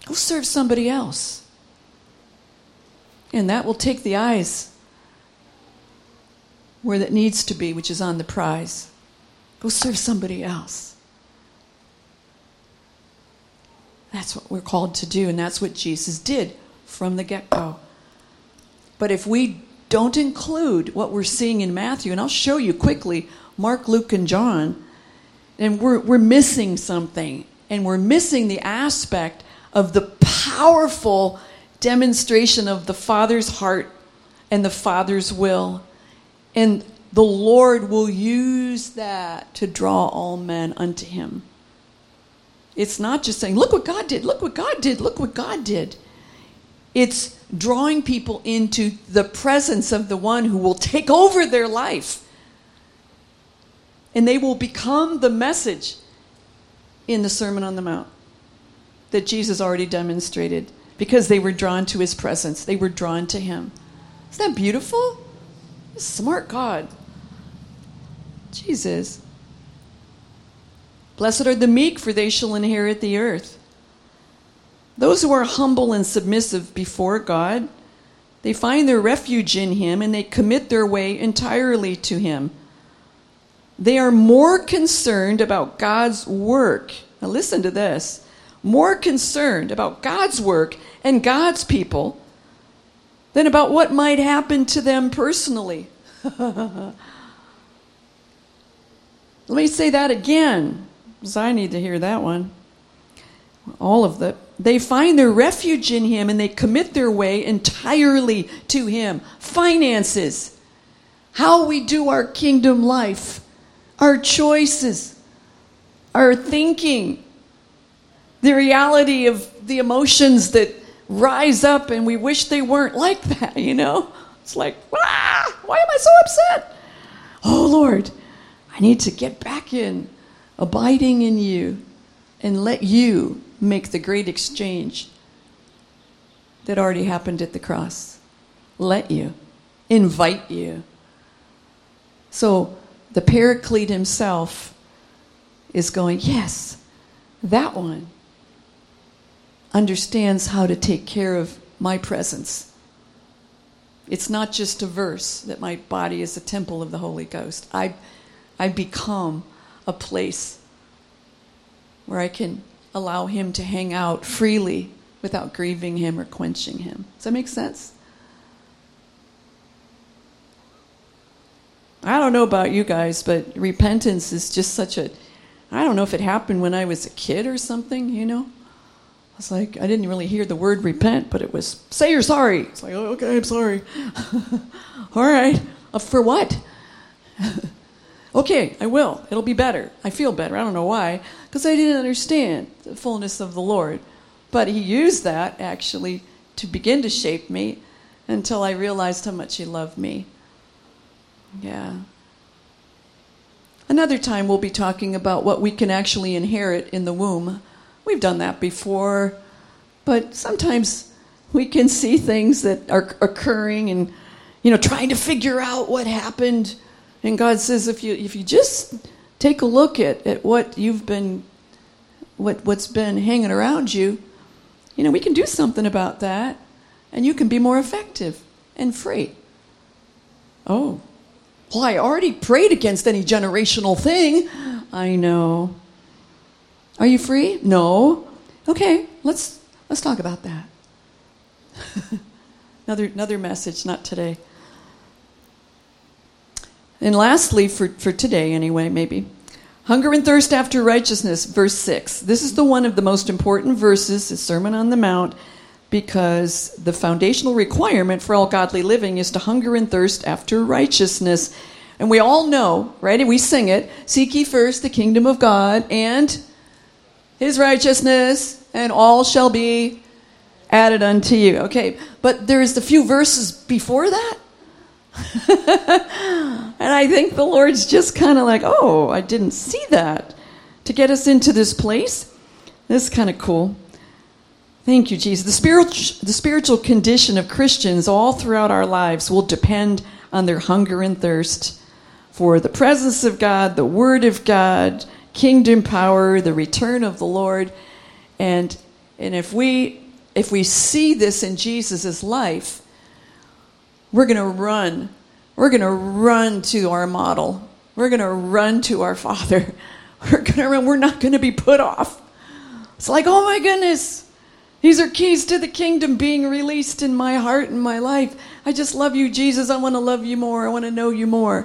Go serve somebody else. And that will take the eyes where that needs to be, which is on the prize. Go serve somebody else. That's what we're called to do, and that's what Jesus did from the get-go. But if we don't include what we're seeing in Matthew, and I'll show you quickly, Mark, Luke, and John, and we're we're missing something, and we're missing the aspect of the powerful demonstration of the Father's heart and the Father's will. And the Lord will use that to draw all men unto him. It's not just saying, look what God did, look what God did, look what God did. It's drawing people into the presence of the one who will take over their life. And they will become the message in the Sermon on the Mount that Jesus already demonstrated, because they were drawn to his presence. They were drawn to him. Isn't that beautiful? Smart God. Jesus. Blessed are the meek, for they shall inherit the earth. Those who are humble and submissive before God, they find their refuge in him, and they commit their way entirely to him. They are more concerned about God's work. Now listen to this. More concerned about God's work and God's people than about what might happen to them personally. Let me say that again, because I need to hear that one. All of the. They find their refuge in him, and they commit their way entirely to him. Finances, how we do our kingdom life, our choices, our thinking, the reality of the emotions that rise up and we wish they weren't like that, you know? It's like, ah, why am I so upset? Oh, Lord, I need to get back in, abiding in you, and let you make the great exchange that already happened at the cross. Let you, invite you. So the Paraclete himself is going, yes, that one understands how to take care of my presence. It's not just a verse that my body is a temple of the Holy Ghost. I, I become a place where I can allow him to hang out freely without grieving him or quenching him. Does that make sense? I don't know about you guys, but repentance is just such a... I don't know if it happened when I was a kid or something, you know? I was like, I didn't really hear the word repent, but it was, say you're sorry. It's like, oh, okay, I'm sorry. All right. Uh, for what? Okay, I will. It'll be better. I feel better. I don't know why. Because I didn't understand the fullness of the Lord. But he used that, actually, to begin to shape me until I realized how much he loved me. Yeah. Another time we'll be talking about what we can actually inherit in the womb. We've done that before. But sometimes we can see things that are occurring and, you know, trying to figure out what happened. And God says, if you if you just take a look at, at what you've been, what, what's been hanging around you, you know, we can do something about that. And you can be more effective and free. Oh, well, I already prayed against any generational thing. I know. Are you free? No. Okay, let's let's talk about that. another another message, not today. And lastly, for, for today anyway, maybe, hunger and thirst after righteousness, verse six. This is the one of the most important verses, the Sermon on the Mount, because the foundational requirement for all godly living is to hunger and thirst after righteousness. And we all know, right? And we sing it, seek ye first the kingdom of God and his righteousness, and all shall be added unto you. Okay, but there's the few verses before that. And I think the Lord's just kind of like, oh, I didn't see that, to get us into this place. This is kind of cool. Thank you, Jesus. The spiritual, the spiritual condition of Christians all throughout our lives will depend on their hunger and thirst for the presence of God, the Word of God, kingdom power, the return of the Lord. And And if we if we see this in Jesus' life, we're going to run. We're going to run to our model. We're going to run to our Father. We're going to run. We're not going to be put off. It's like, oh my goodness, these are keys to the kingdom being released in my heart and my life. I just love you, Jesus. I want to love you more. I want to know you more.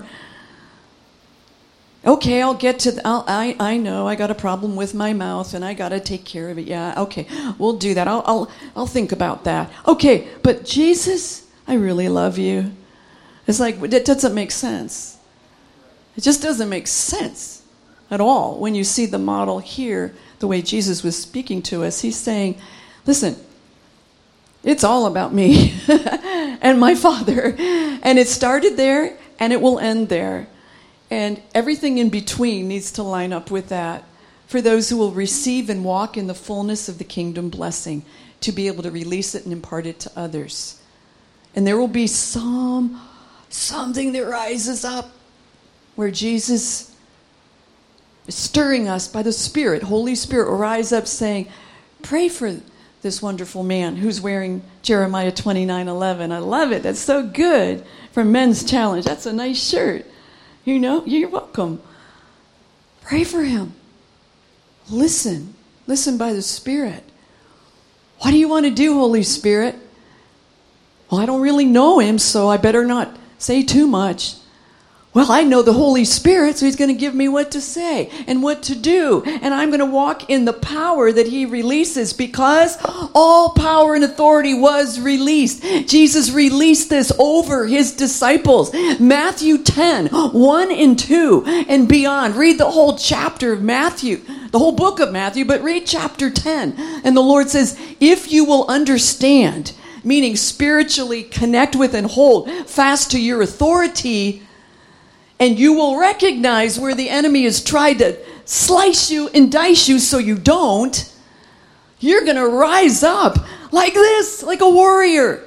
Okay, I'll get to, the, I'll, I I know I got a problem with my mouth and I got to take care of it. Yeah, okay, we'll do that. I'll, I'll, I'll think about that. Okay, but Jesus, I really love you. It's like, it doesn't make sense. It just doesn't make sense at all when you see the model here, the way Jesus was speaking to us. He's saying, listen, it's all about me and my Father. And it started there and it will end there. And everything in between needs to line up with that for those who will receive and walk in the fullness of the kingdom blessing, to be able to release it and impart it to others. And there will be some, something that rises up where Jesus is stirring us by the Spirit. Holy Spirit will rise up saying, pray for this wonderful man who's wearing Jeremiah twenty-nine eleven. I love it. That's so good. From Men's Challenge. That's a nice shirt. You know, you're welcome. Pray for him. Listen. Listen by the Spirit. What do you want to do, Holy Spirit? Well, I don't really know him, so I better not say too much. Well, I know the Holy Spirit, so he's going to give me what to say and what to do. And I'm going to walk in the power that he releases, because all power and authority was released. Jesus released this over his disciples. Matthew ten, one and two and beyond. Read the whole chapter of Matthew, the whole book of Matthew, but read chapter ten. And the Lord says, if you will understand, meaning spiritually connect with and hold fast to your authority, and you will recognize where the enemy has tried to slice you and dice you so you don't, you're going to rise up like this, like a warrior.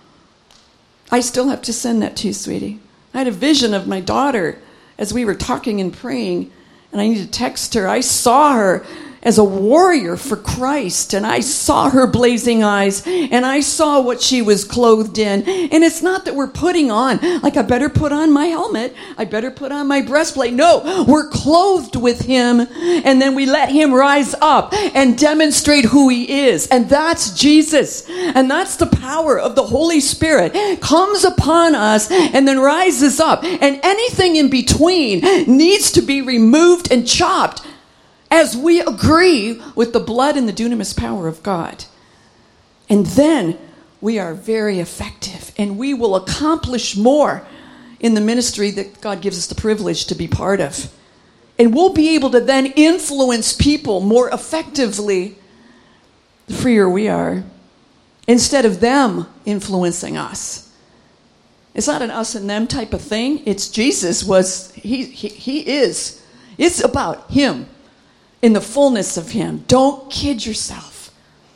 I still have to send that to you, sweetie. I had a vision of my daughter as we were talking and praying, and I needed to text her. I saw her as a warrior for Christ, and I saw her blazing eyes, and I saw what she was clothed in. And it's not that we're putting on, like I better put on my helmet, I better put on my breastplate. No, we're clothed with him, and then we let him rise up and demonstrate who he is. And that's Jesus. And that's the power of the Holy Spirit. Comes upon us and then rises up. And anything in between needs to be removed and chopped as we agree with the blood and the dunamis power of God. And then we are very effective, and we will accomplish more in the ministry that God gives us the privilege to be part of. And we'll be able to then influence people more effectively the freer we are, instead of them influencing us. It's not an us and them type of thing. It's Jesus was, he, he, he is. It's about him. In the fullness of him. Don't kid yourself.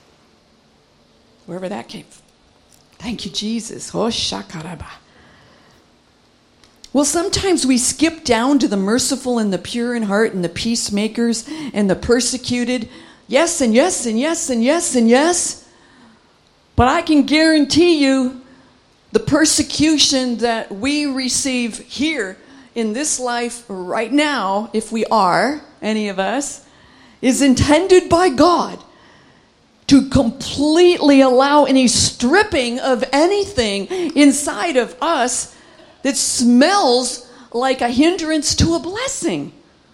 Wherever that came from. Thank you, Jesus. Oh, shakaraba. Well, sometimes we skip down to the merciful and the pure in heart and the peacemakers and the persecuted. Yes and yes and yes and yes and yes. But I can guarantee you the persecution that we receive here in this life right now, if we are, any of us, is intended by God to completely allow any stripping of anything inside of us that smells like a hindrance to a blessing.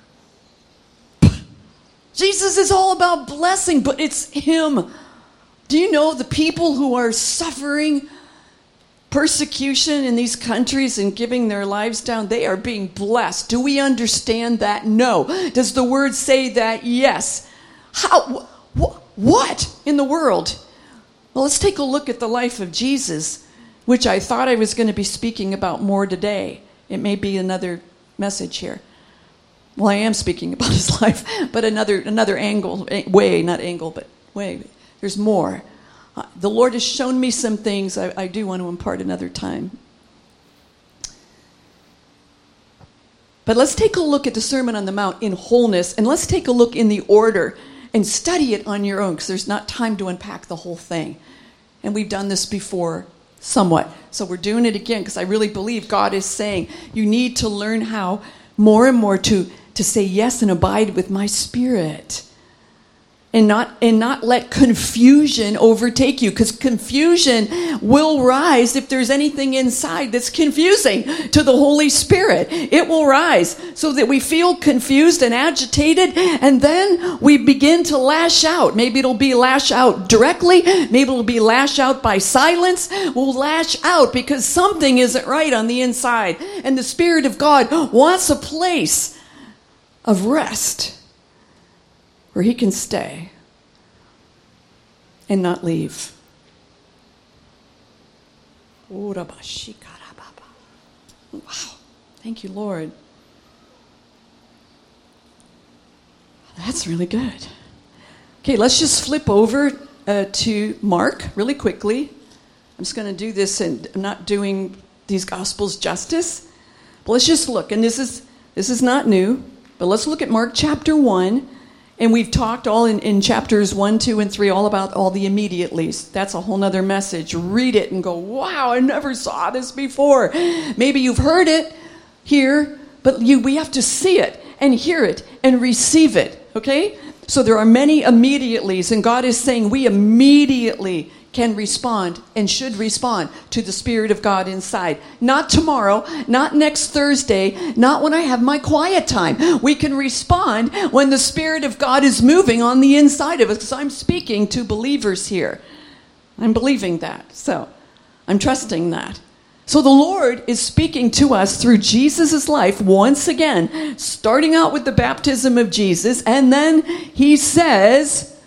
Jesus is all about blessing, but it's him. Do you know the people who are suffering persecution in these countries and giving their lives down, they are being blessed. Do we understand that? No. Does the word say that? Yes. How? Wh- what in the world? Well, let's take a look at the life of Jesus, which I thought I was going to be speaking about more today. It may be another message here. Well, I am speaking about his life, but another another angle, way, not angle, but way. There's more. Uh, the Lord has shown me some things I, I do want to impart another time. But let's take a look at the Sermon on the Mount in wholeness, and let's take a look in the order and study it on your own, because there's not time to unpack the whole thing. And we've done this before somewhat. So we're doing it again because I really believe God is saying you need to learn how more and more to, to say yes and abide with my Spirit. And not and not let confusion overtake you, because confusion will rise if there's anything inside that's confusing to the Holy Spirit. It will rise so that we feel confused and agitated, and then we begin to lash out. Maybe it'll be lash out directly. Maybe it'll be lash out by silence. We'll lash out because something isn't right on the inside. And the Spirit of God wants a place of rest where he can stay and not leave. Wow. Thank you, Lord. That's really good. Okay, let's just flip over uh, to Mark really quickly. I'm just going to do this, and I'm not doing these Gospels justice. But let's just look, and this is this is not new, but let's look at Mark chapter one. And we've talked all in, in chapters one, two, and three all about all the immediatelys. That's a whole nother message. Read it and go, wow, I never saw this before. Maybe you've heard it here, but you we have to see it and hear it and receive it, okay? So there are many immediatelys, and God is saying we immediately can respond and should respond to the Spirit of God inside. Not tomorrow, not next Thursday, not when I have my quiet time. We can respond when the Spirit of God is moving on the inside of us, because I'm speaking to believers here. I'm believing that. So I'm trusting that. So the Lord is speaking to us through Jesus' life once again, starting out with the baptism of Jesus, and then he says,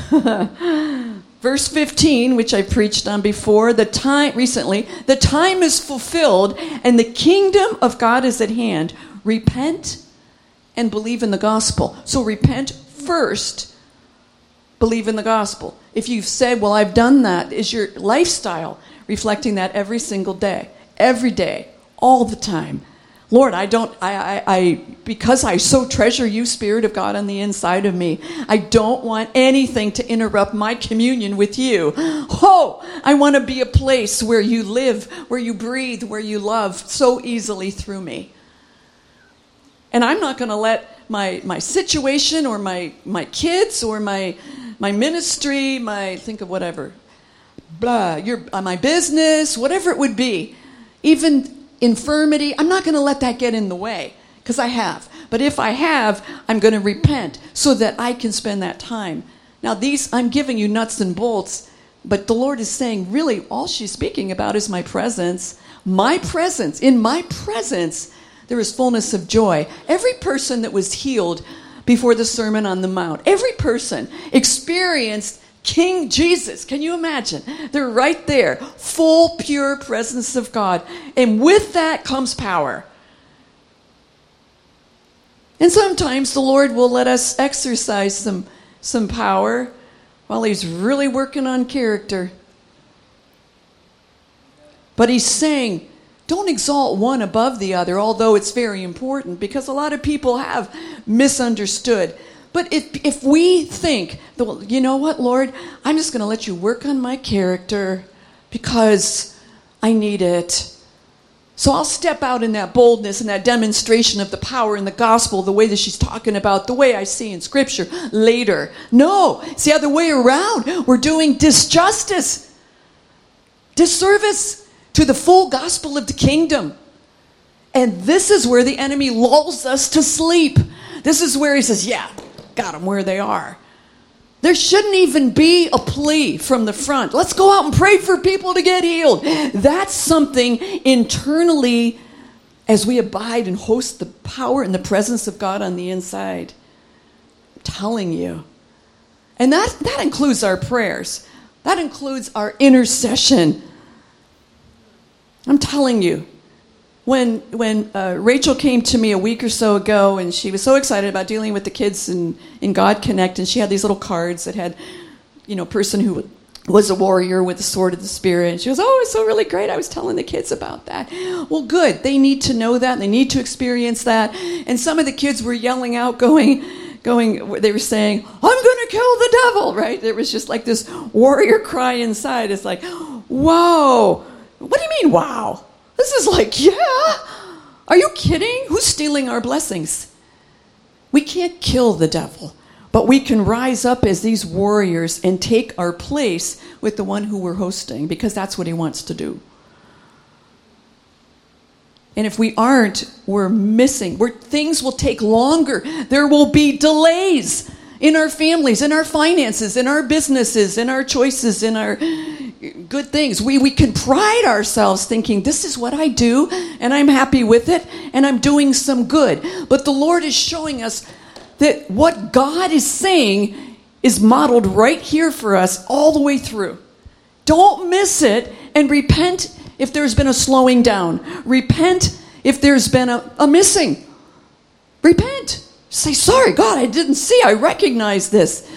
verse fifteen, which I preached on before, the time recently, the time is fulfilled and the kingdom of God is at hand. Repent and believe in the gospel. So repent first, believe in the gospel. If you've said, well, I've done that, is your lifestyle reflecting that every single day, every day, all the time? Lord, I don't, I, I, I, because I so treasure you, Spirit of God, on the inside of me, I don't want anything to interrupt my communion with you. Oh, I want to be a place where you live, where you breathe, where you love so easily through me. And I'm not going to let my, my situation or my, my kids or my, my ministry, my, think of whatever, blah, your, uh, my business, whatever it would be, even infirmity, I'm not going to let that get in the way, because I have. But if I have, I'm going to repent so that I can spend that time. Now, these, I'm giving you nuts and bolts, but the Lord is saying, really, all she's speaking about is my presence. My presence. In my presence, there is fullness of joy. Every person that was healed before the Sermon on the Mount, every person experienced King Jesus. Can you imagine? They're right there. Full, pure presence of God. And with that comes power. And sometimes the Lord will let us exercise some, some power while he's really working on character. But he's saying, don't exalt one above the other, although it's very important, because a lot of people have misunderstood. But if if we think, well, you know what, Lord, I'm just going to let you work on my character because I need it. So I'll step out in that boldness and that demonstration of the power in the gospel, the way that she's talking about, the way I see in Scripture later. No, it's the other way around. We're doing disjustice, disservice to the full gospel of the kingdom. And this is where the enemy lulls us to sleep. This is where he says, yeah, got them where they are. There shouldn't even be a plea from the front. Let's go out and pray for people to get healed. That's something internally as we abide and host the power and the presence of God on the inside. I'm telling you. And that, that includes our prayers. That includes our intercession. I'm telling you. When when uh, Rachel came to me a week or so ago, and she was so excited about dealing with the kids in, in God Connect, and she had these little cards that had, you know, a person who was a warrior with the sword of the Spirit. And she goes, oh, it's so really great. I was telling the kids about that. Well, good. They need to know that. They need to experience that. And some of the kids were yelling out, going, going, they were saying, I'm going to kill the devil, right? There was just like this warrior cry inside. It's like, whoa. What do you mean, wow? This is like, yeah. Are you kidding? Who's stealing our blessings? We can't kill the devil, but we can rise up as these warriors and take our place with the one who we're hosting, because that's what he wants to do. And if we aren't, we're missing. We're, things will take longer. There will be delays in our families, in our finances, in our businesses, in our choices, in our good things. We, we can pride ourselves thinking, this is what I do, and I'm happy with it, and I'm doing some good. But the Lord is showing us that what God is saying is modeled right here for us all the way through. Don't miss it, and repent if there's been a slowing down. Repent if there's been a, a missing. Repent. Say, sorry, God, I didn't see. I recognize this.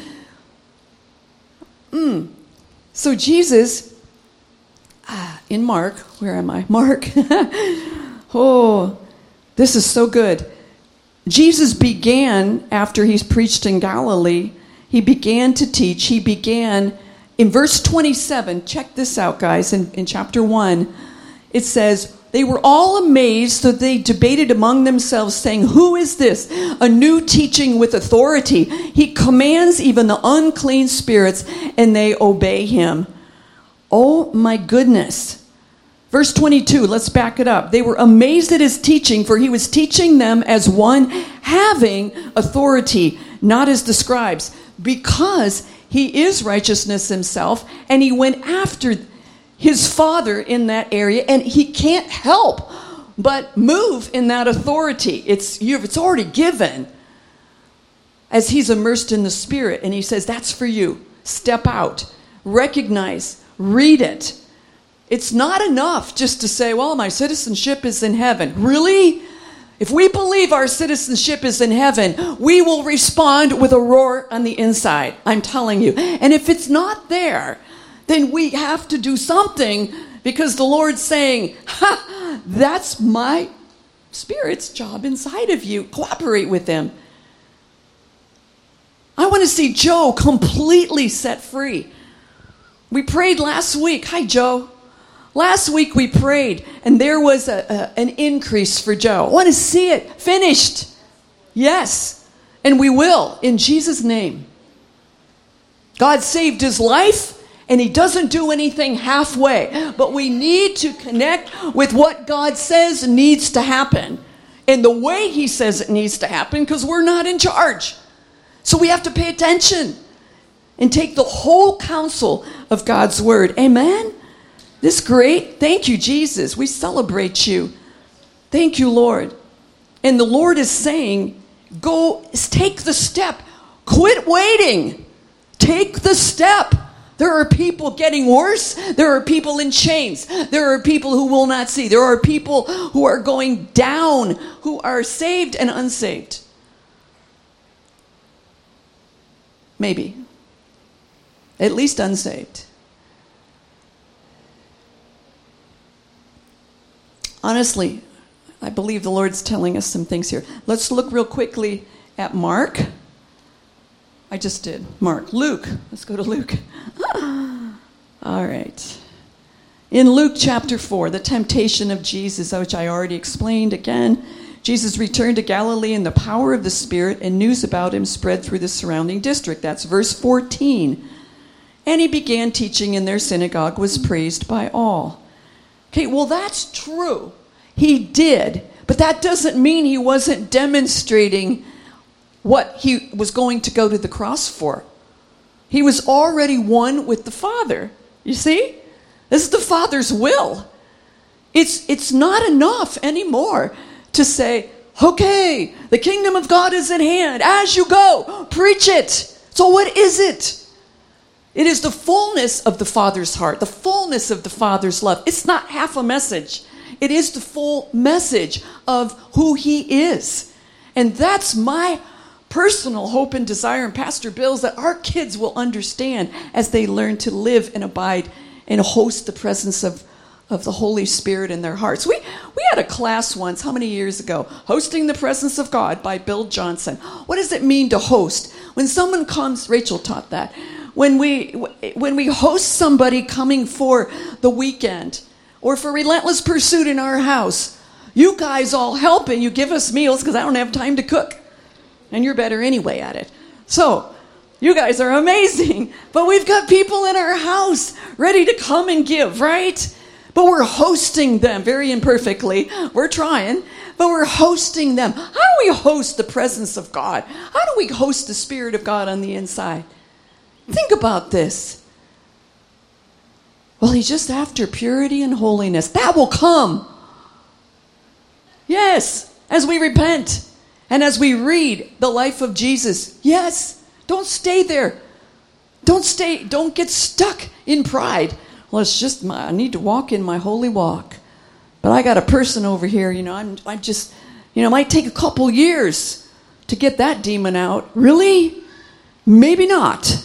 Mm. So Jesus, ah, in Mark, where am I? Mark. Oh, this is so good. Jesus began, after he's preached in Galilee, he began to teach. He began in verse twenty-seven. Check this out, guys. In, in chapter one, it says, they were all amazed, so they debated among themselves, saying, who is this? A new teaching with authority. He commands even the unclean spirits, and they obey him. Oh, my goodness. Verse twenty-two, let's back it up. They were amazed at his teaching, for he was teaching them as one having authority, not as the scribes, because he is righteousness himself, and he went after his Father in that area, and he can't help but move in that authority. It's you, it's already given as he's immersed in the Spirit, and he says, that's for you. Step out. Recognize. Read it. It's not enough just to say, well, my citizenship is in heaven. Really? If we believe our citizenship is in heaven, we will respond with a roar on the inside. I'm telling you. And if it's not there, then we have to do something, because the Lord's saying, ha, that's my Spirit's job inside of you. Cooperate with him. I want to see Joe completely set free. We prayed last week. Hi, Joe. Last week we prayed, and there was a, a, an increase for Joe. I want to see it finished. Yes, and we will, in Jesus' name. God saved his life, and he doesn't do anything halfway. But we need to connect with what God says needs to happen, and the way he says it needs to happen, because we're not in charge. So we have to pay attention and take the whole counsel of God's word. Amen? This is great. Thank you, Jesus. We celebrate you. Thank you, Lord. And the Lord is saying, go, take the step. Quit waiting. Take the step. There are people getting worse. There are people in chains. There are people who will not see. There are people who are going down, who are saved and unsaved. Maybe. At least unsaved. Honestly, I believe the Lord's telling us some things here. Let's look real quickly at Mark. I just did. Mark. Luke. Let's go to Luke. All right. In Luke chapter four, the temptation of Jesus, which I already explained again. Jesus returned to Galilee in the power of the Spirit, and news about him spread through the surrounding district. That's verse fourteen. And he began teaching in their synagogue, was praised by all. Okay, well, that's true. He did. But that doesn't mean he wasn't demonstrating what he was going to go to the cross for. He was already one with the Father. You see? This is the Father's will. It's, it's not enough anymore to say, okay, the kingdom of God is at hand. As you go, preach it. So what is it? It is the fullness of the Father's heart, the fullness of the Father's love. It's not half a message. It is the full message of who he is. And that's my personal hope and desire, and Pastor Bill's, that our kids will understand as they learn to live and abide and host the presence of, of the Holy Spirit in their hearts. We we had a class once, how many years ago? Hosting the Presence of God by Bill Johnson. What does it mean to host? When someone comes, Rachel taught that. When we when we host somebody coming for the weekend or for Relentless Pursuit in our house, you guys all help and you give us meals because I don't have time to cook. And you're better anyway at it. So, you guys are amazing. But we've got people in our house ready to come and give, right? But we're hosting them very imperfectly. We're trying, but we're hosting them. How do we host the presence of God? How do we host the Spirit of God on the inside? Think about this. Well, he's just after purity and holiness. That will come. Yes, as we repent and as we read the life of Jesus. Yes, don't stay there. Don't stay, don't get stuck in pride. Well, it's just, my, I need to walk in my holy walk. But I got a person over here, you know, I'm, I'm just, you know, it might take a couple years to get that demon out. Really? Maybe not.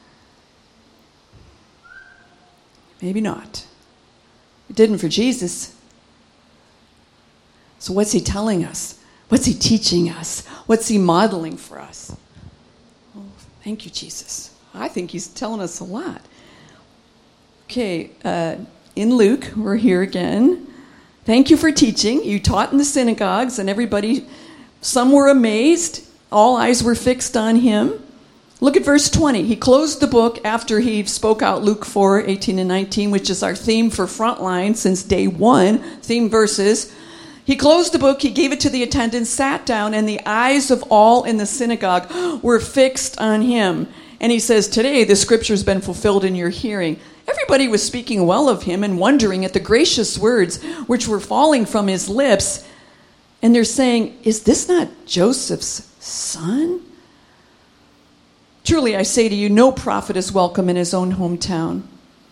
Maybe not. It didn't for Jesus. So what's he telling us? What's he teaching us? What's he modeling for us? Oh, thank you, Jesus. I think he's telling us a lot. Okay, uh, in Luke, we're here again. Thank you for teaching. You taught in the synagogues, and everybody, some were amazed. All eyes were fixed on him. Look at verse twenty. He closed the book after he spoke out Luke four, eighteen and nineteen, which is our theme for Frontline since day one, theme verses. He closed the book, he gave it to the attendants, sat down, and the eyes of all in the synagogue were fixed on him. And he says, today the scripture has been fulfilled in your hearing. Everybody was speaking well of him and wondering at the gracious words which were falling from his lips. And they're saying, is this not Joseph's son? Truly, I say to you, no prophet is welcome in his own hometown.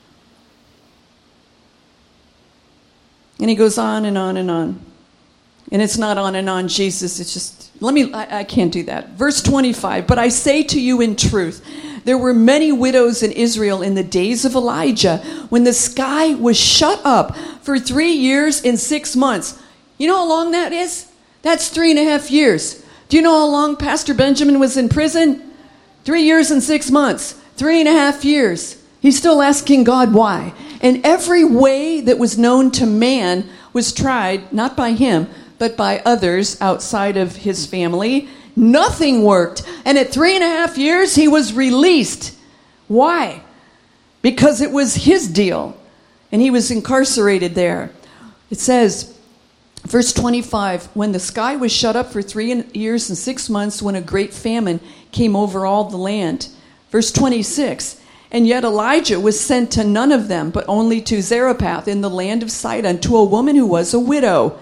And he goes on and on and on. And it's not on and on, Jesus. It's just, let me, I, I can't do that. Verse twenty-five, but I say to you in truth, there were many widows in Israel in the days of Elijah when the sky was shut up for three years and six months. You know how long that is? That's three and a half years. Do you know how long Pastor Benjamin was in prison? Three years and six months. Three and a half years. He's still asking God why. And every way that was known to man was tried, not by him, but by others outside of his family. Nothing worked. And at three and a half years, he was released. Why? Because it was his deal. And he was incarcerated there. It says, verse twenty-five, when the sky was shut up for three years and six months, when a great famine came over all the land. Verse twenty-six, and yet Elijah was sent to none of them, but only to Zarephath in the land of Sidon, to a woman who was a widow.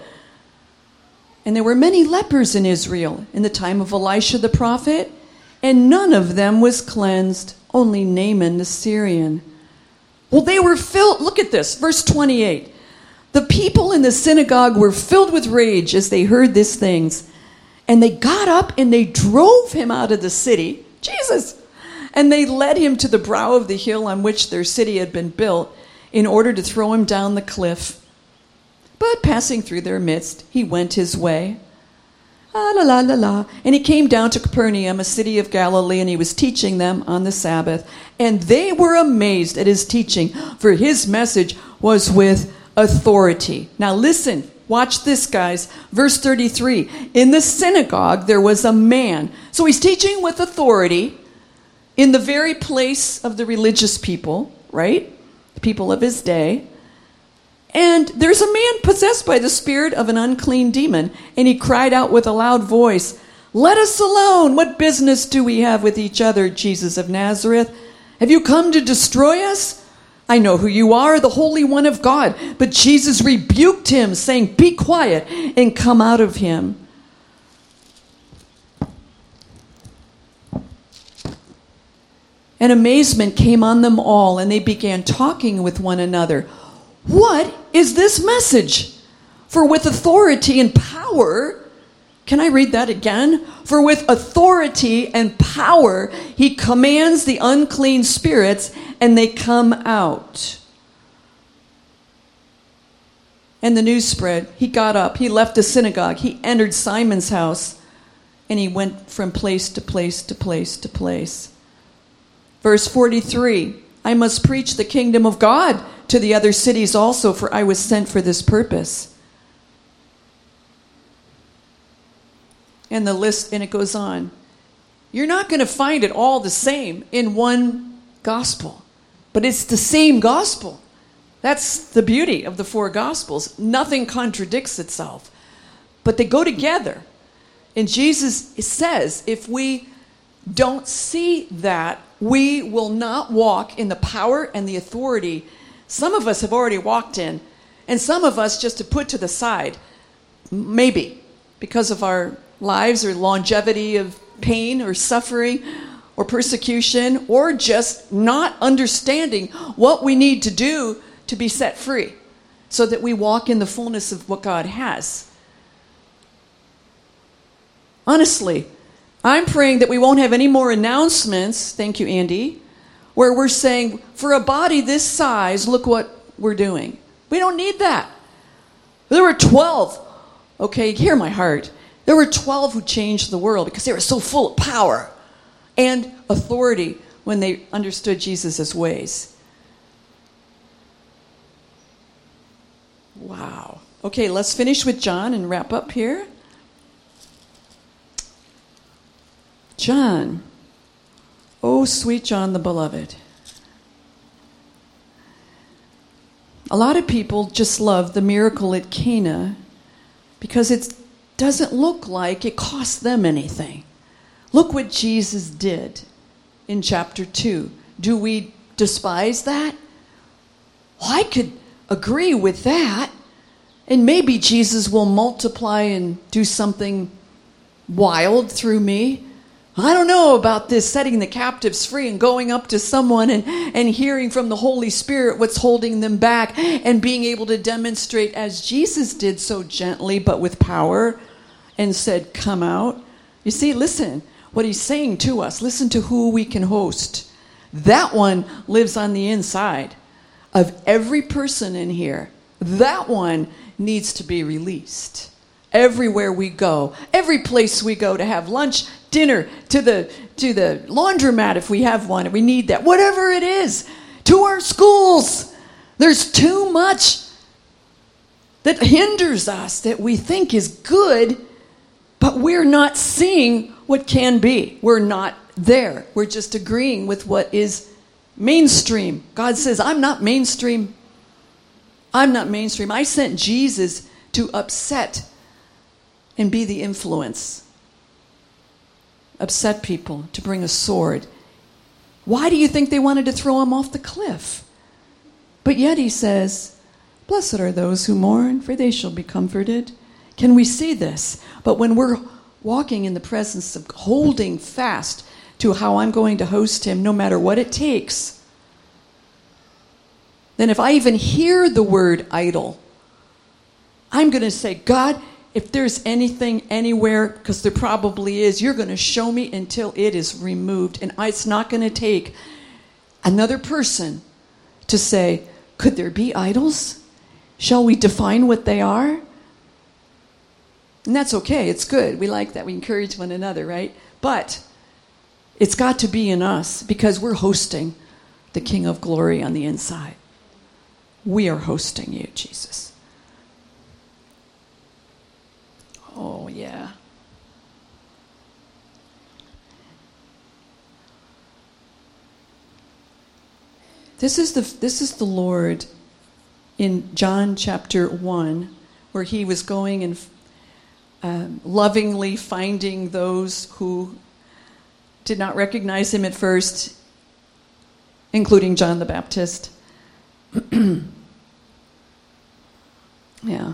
And there were many lepers in Israel in the time of Elisha the prophet, and none of them was cleansed, only Naaman the Syrian. Well, they were filled, look at this, verse twenty-eight. The people in the synagogue were filled with rage as they heard these things. And they got up and they drove him out of the city, Jesus, and they led him to the brow of the hill on which their city had been built in order to throw him down the cliff. But passing through their midst, he went his way. Ah, la, la, la, la. And he came down to Capernaum, a city of Galilee, and he was teaching them on the Sabbath. And they were amazed at his teaching, for his message was with authority. Now listen, watch this, guys. Verse thirty-three. In the synagogue, there was a man. So he's teaching with authority in the very place of the religious people, right? The people of his day. And there's a man possessed by the spirit of an unclean demon, and he cried out with a loud voice, "Let us alone! What business do we have with each other, Jesus of Nazareth? Have you come to destroy us? I know who you are, the Holy One of God." But Jesus rebuked him, saying, "Be quiet and come out of him." And amazement came on them all, and they began talking with one another. What is this message? For with authority and power, can I read that again? For with authority and power, he commands the unclean spirits, and they come out. and the news spread. He got up, he left the synagogue, he entered Simon's house, and he went from place to place to place to place. Verse forty-three, I must preach the kingdom of God to the other cities also, for I was sent for this purpose. And the list, and it goes on. You're not going to find it all the same in one gospel, but it's the same gospel. That's the beauty of the four gospels. Nothing contradicts itself, but they go together. And Jesus says, if we don't see that, we will not walk in the power and the authority some of us have already walked in, and some of us just to put to the side, maybe because of our lives or longevity of pain or suffering or persecution, or just not understanding what we need to do to be set free so that we walk in the fullness of what God has. Honestly, I'm praying that we won't have any more announcements, thank you, Andy, where we're saying, for a body this size, look what we're doing. We don't need that. There were twelve. Okay, hear my heart. There were twelve who changed the world because they were so full of power and authority when they understood Jesus' ways. Wow. Okay, let's finish with John and wrap up here. John. Oh, sweet John the beloved. A lot of people just love the miracle at Cana because it doesn't look like it cost them anything. Look what Jesus did in chapter two. Do we despise that? Well, I could agree with that. And maybe Jesus will multiply and do something wild through me. I don't know about this setting the captives free and going up to someone and, and hearing from the Holy Spirit what's holding them back and being able to demonstrate as Jesus did so gently but with power and said, come out. You see, listen, what he's saying to us, listen to who we can host. That one lives on the inside of every person in here. That one needs to be released. Everywhere we go, every place we go to have lunch, dinner, to the to the laundromat if we have one, and we need that. Whatever it is, to our schools. There's too much that hinders us that we think is good, but we're not seeing what can be. We're not there. We're just agreeing with what is mainstream. God says, I'm not mainstream. I'm not mainstream. I sent Jesus to upset and be the influence. Upset people, to bring a sword. Why do you think they wanted to throw him off the cliff? But yet he says, blessed are those who mourn, for they shall be comforted. Can we see this? But when we're walking in the presence of holding fast to how I'm going to host him, no matter what it takes, then if I even hear the word idol, I'm going to say, God, if there's anything anywhere, because there probably is, you're going to show me until it is removed. And it's not going to take another person to say, could there be idols? Shall we define what they are? And that's okay. It's good. We like that. We encourage one another, right? But it's got to be in us because we're hosting the King of Glory on the inside. We are hosting you, Jesus. Oh, yeah. This is the this is the Lord in John chapter one, where he was going and um, lovingly finding those who did not recognize him at first, including John the Baptist. Yeah.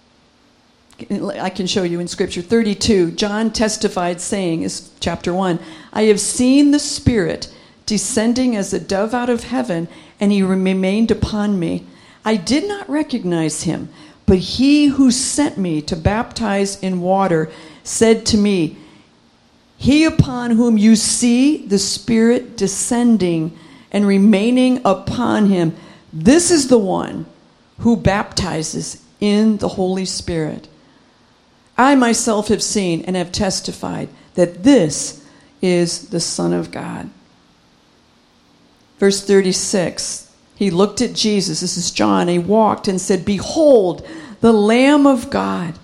I can show you in Scripture. thirty-two, John testified saying, is chapter one, I have seen the Spirit descending as a dove out of heaven, and he remained upon me. I did not recognize him, but he who sent me to baptize in water said to me, he upon whom you see the Spirit descending and remaining upon him, this is the one who baptizes in the Holy Spirit. I myself have seen and have testified that this is the Son of God. Verse thirty-six, he looked at Jesus, this is John, he walked and said, "Behold, the Lamb of God."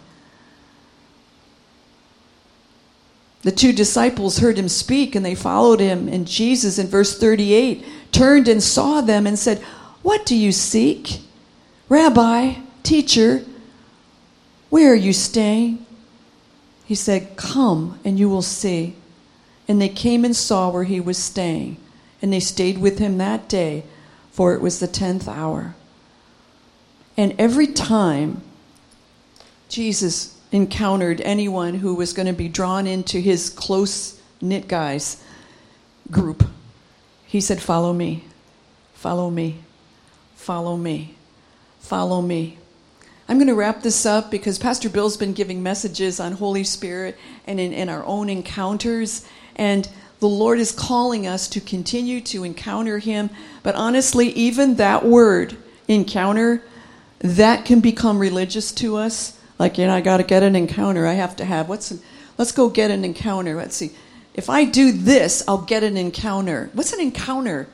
The two disciples heard him speak and they followed him. And Jesus, in verse thirty-eight, turned and saw them and said, "What do you seek? Rabbi, teacher, where are you staying?" He said, "Come and you will see." And they came and saw where he was staying. And they stayed with him that day, for it was the tenth hour. And every time Jesus encountered anyone who was going to be drawn into his close-knit guys group, he said, "Follow me, follow me, follow me, follow me." I'm going to wrap this up because Pastor Bill's been giving messages on Holy Spirit and in, in our own encounters. And the Lord is calling us to continue to encounter him. But honestly, even that word, encounter, that can become religious to us. Like, you know, I got to get an encounter. I have to have, what's, an, let's go get an encounter. Let's see. If I do this, I'll get an encounter. What's an encounter?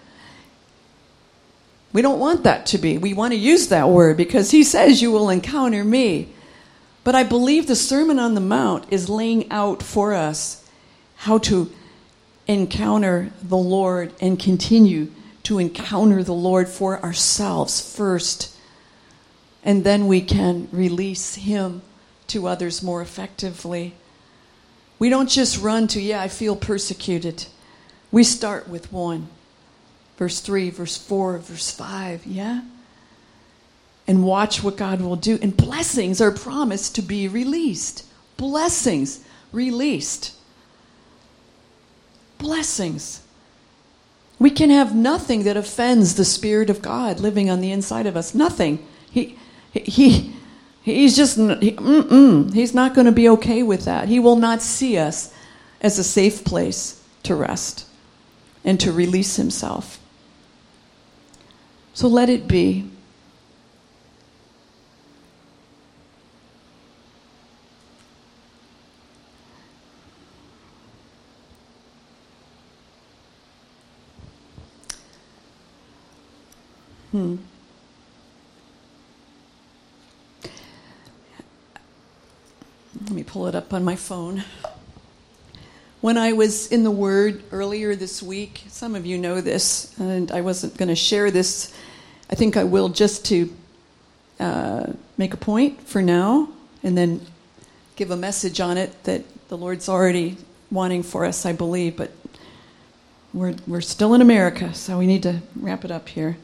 We don't want that to be. We want to use that word because he says you will encounter me. But I believe the Sermon on the Mount is laying out for us how to encounter the Lord and continue to encounter the Lord for ourselves first. And then we can release him to others more effectively. We don't just run to, yeah, I feel persecuted. We start with one. Verse three, verse four, verse five, yeah? And watch what God will do. And blessings are promised to be released. Blessings released. Blessings. We can have nothing that offends the Spirit of God living on the inside of us. Nothing. He, he, he's just, he, mm-mm, he's not going to be okay with that. He will not see us as a safe place to rest and to release himself. So let it be. Hmm. Let me pull it up on my phone. When I was in the Word earlier this week, some of you know this, and I wasn't going to share this. I think I will just to uh, make a point for now, and then give a message on it that the Lord's already wanting for us, I believe. But we're we're still in America, so we need to wrap it up here.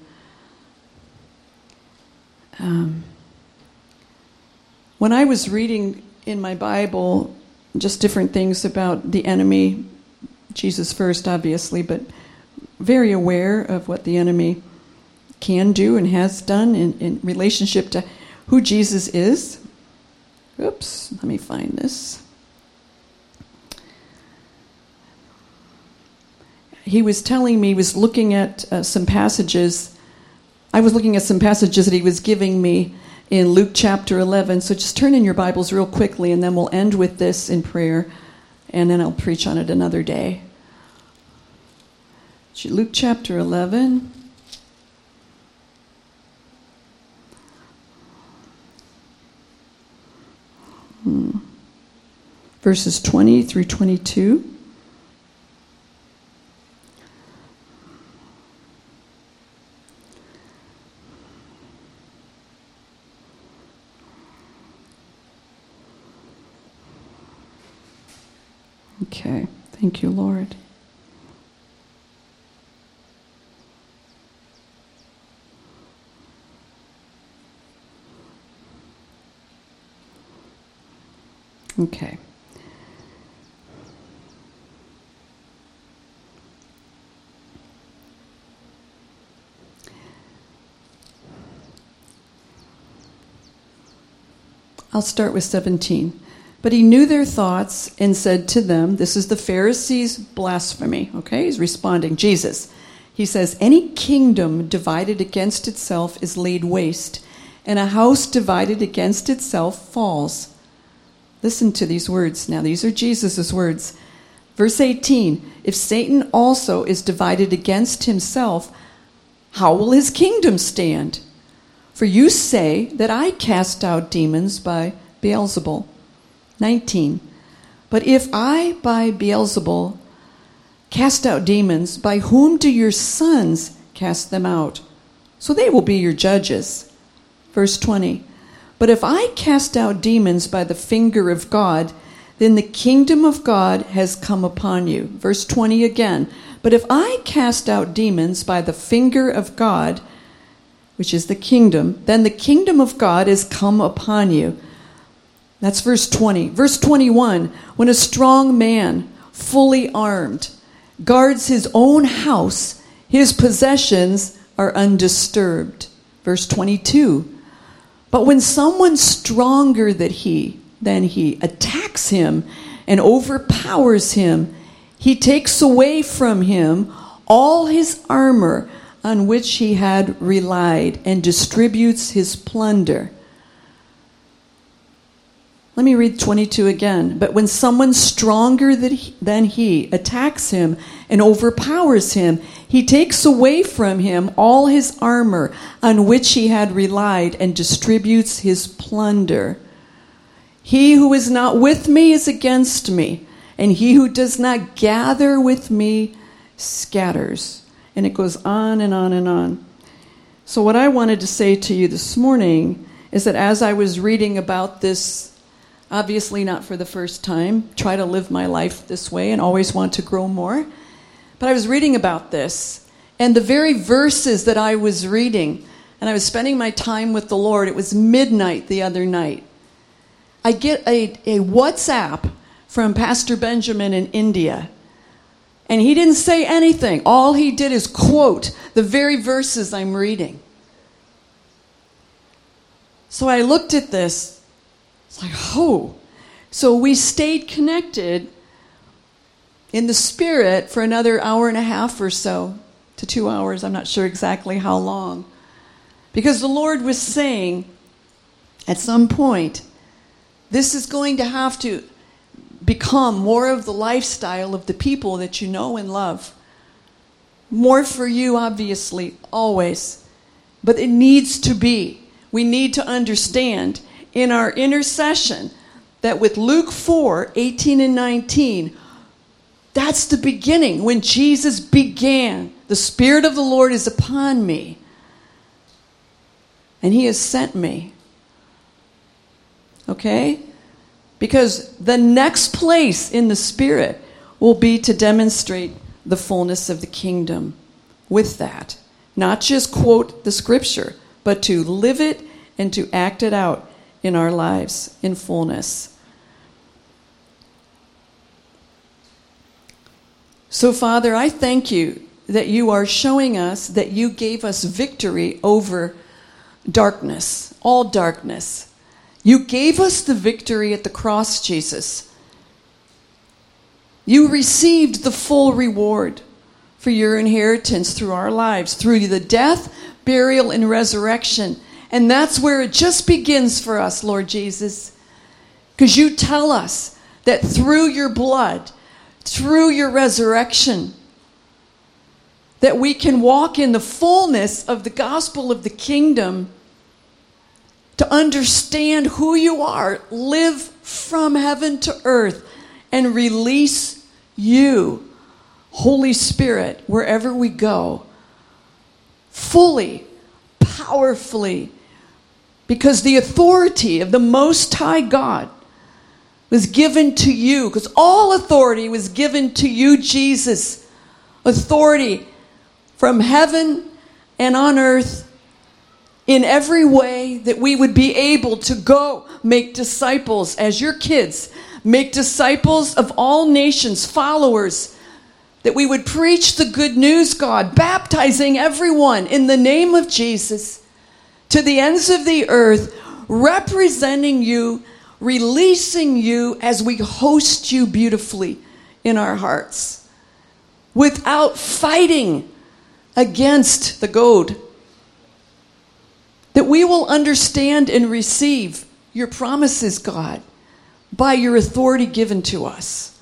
Um, when I was reading in my Bible just different things about the enemy, Jesus first, obviously, but very aware of what the enemy can do and has done in, in relationship to who Jesus is. Oops, let me find this. He was telling me, he was looking at uh, some passages. I was looking at some passages that he was giving me in Luke chapter eleven. So just turn in your Bibles real quickly, and then we'll end with this in prayer, and then I'll preach on it another day. Luke chapter eleven. Hmm. Verses twenty through twenty-two. Okay, thank you, Lord. Okay. I'll start with seventeen. But he knew their thoughts and said to them, this is the Pharisees' blasphemy. Okay, he's responding. Jesus. He says, any kingdom divided against itself is laid waste, and a house divided against itself falls. Listen to these words now. These are Jesus' words. Verse eighteen, if Satan also is divided against himself, how will his kingdom stand? For you say that I cast out demons by Beelzebul. nineteen, but if I by Beelzebul cast out demons, by whom do your sons cast them out? So they will be your judges. Verse twenty, but if I cast out demons by the finger of God, then the kingdom of God has come upon you. Verse twenty again, but if I cast out demons by the finger of God, which is the kingdom, then the kingdom of God is come upon you. That's verse twenty. Verse twenty-one, when a strong man, fully armed, guards his own house, his possessions are undisturbed. Verse twenty-two, but when someone stronger than he, than he attacks him and overpowers him, he takes away from him all his armor on which he had relied and distributes his plunder. Let me read twenty-two again. But when someone stronger than he attacks him and overpowers him, he takes away from him all his armor on which he had relied and distributes his plunder. He who is not with me is against me, and he who does not gather with me scatters. And it goes on and on and on. So what I wanted to say to you this morning is that as I was reading about this, obviously not for the first time, try to live my life this way and always want to grow more, but I was reading about this, and the very verses that I was reading, and I was spending my time with the Lord, it was midnight the other night. I get a, a WhatsApp from Pastor Benjamin in India, and he didn't say anything. All he did is quote the very verses I'm reading. So I looked at this. It's like, oh. So we stayed connected in the spirit for another hour and a half or so to two hours. I'm not sure exactly how long. Because the Lord was saying at some point, this is going to have to become more of the lifestyle of the people that you know and love. More for you, obviously, always. But it needs to be. We need to understand in our intercession that with Luke four, eighteen and nineteen, that's the beginning. When Jesus began, the Spirit of the Lord is upon me, and He has sent me. Okay? Because the next place in the Spirit will be to demonstrate the fullness of the kingdom with that. Not just quote the scripture, but to live it and to act it out in our lives in fullness. So, Father, I thank you that you are showing us that you gave us victory over darkness, all darkness. You gave us the victory at the cross, Jesus. You received the full reward for your inheritance through our lives, through the death, burial, and resurrection. And that's where it just begins for us, Lord Jesus. Because you tell us that through your blood, through your resurrection, that we can walk in the fullness of the gospel of the kingdom, to understand who you are, live from heaven to earth, and release you, Holy Spirit, wherever we go, fully, powerfully, because the authority of the Most High God was given to you, because all authority was given to you, Jesus. Authority from heaven and on earth, in every way that we would be able to go make disciples as your kids, make disciples of all nations, followers, that we would preach the good news, God, baptizing everyone in the name of Jesus to the ends of the earth, representing you, releasing you as we host you beautifully in our hearts, without fighting against the goad. that we will understand and receive your promises, God, by your authority given to us.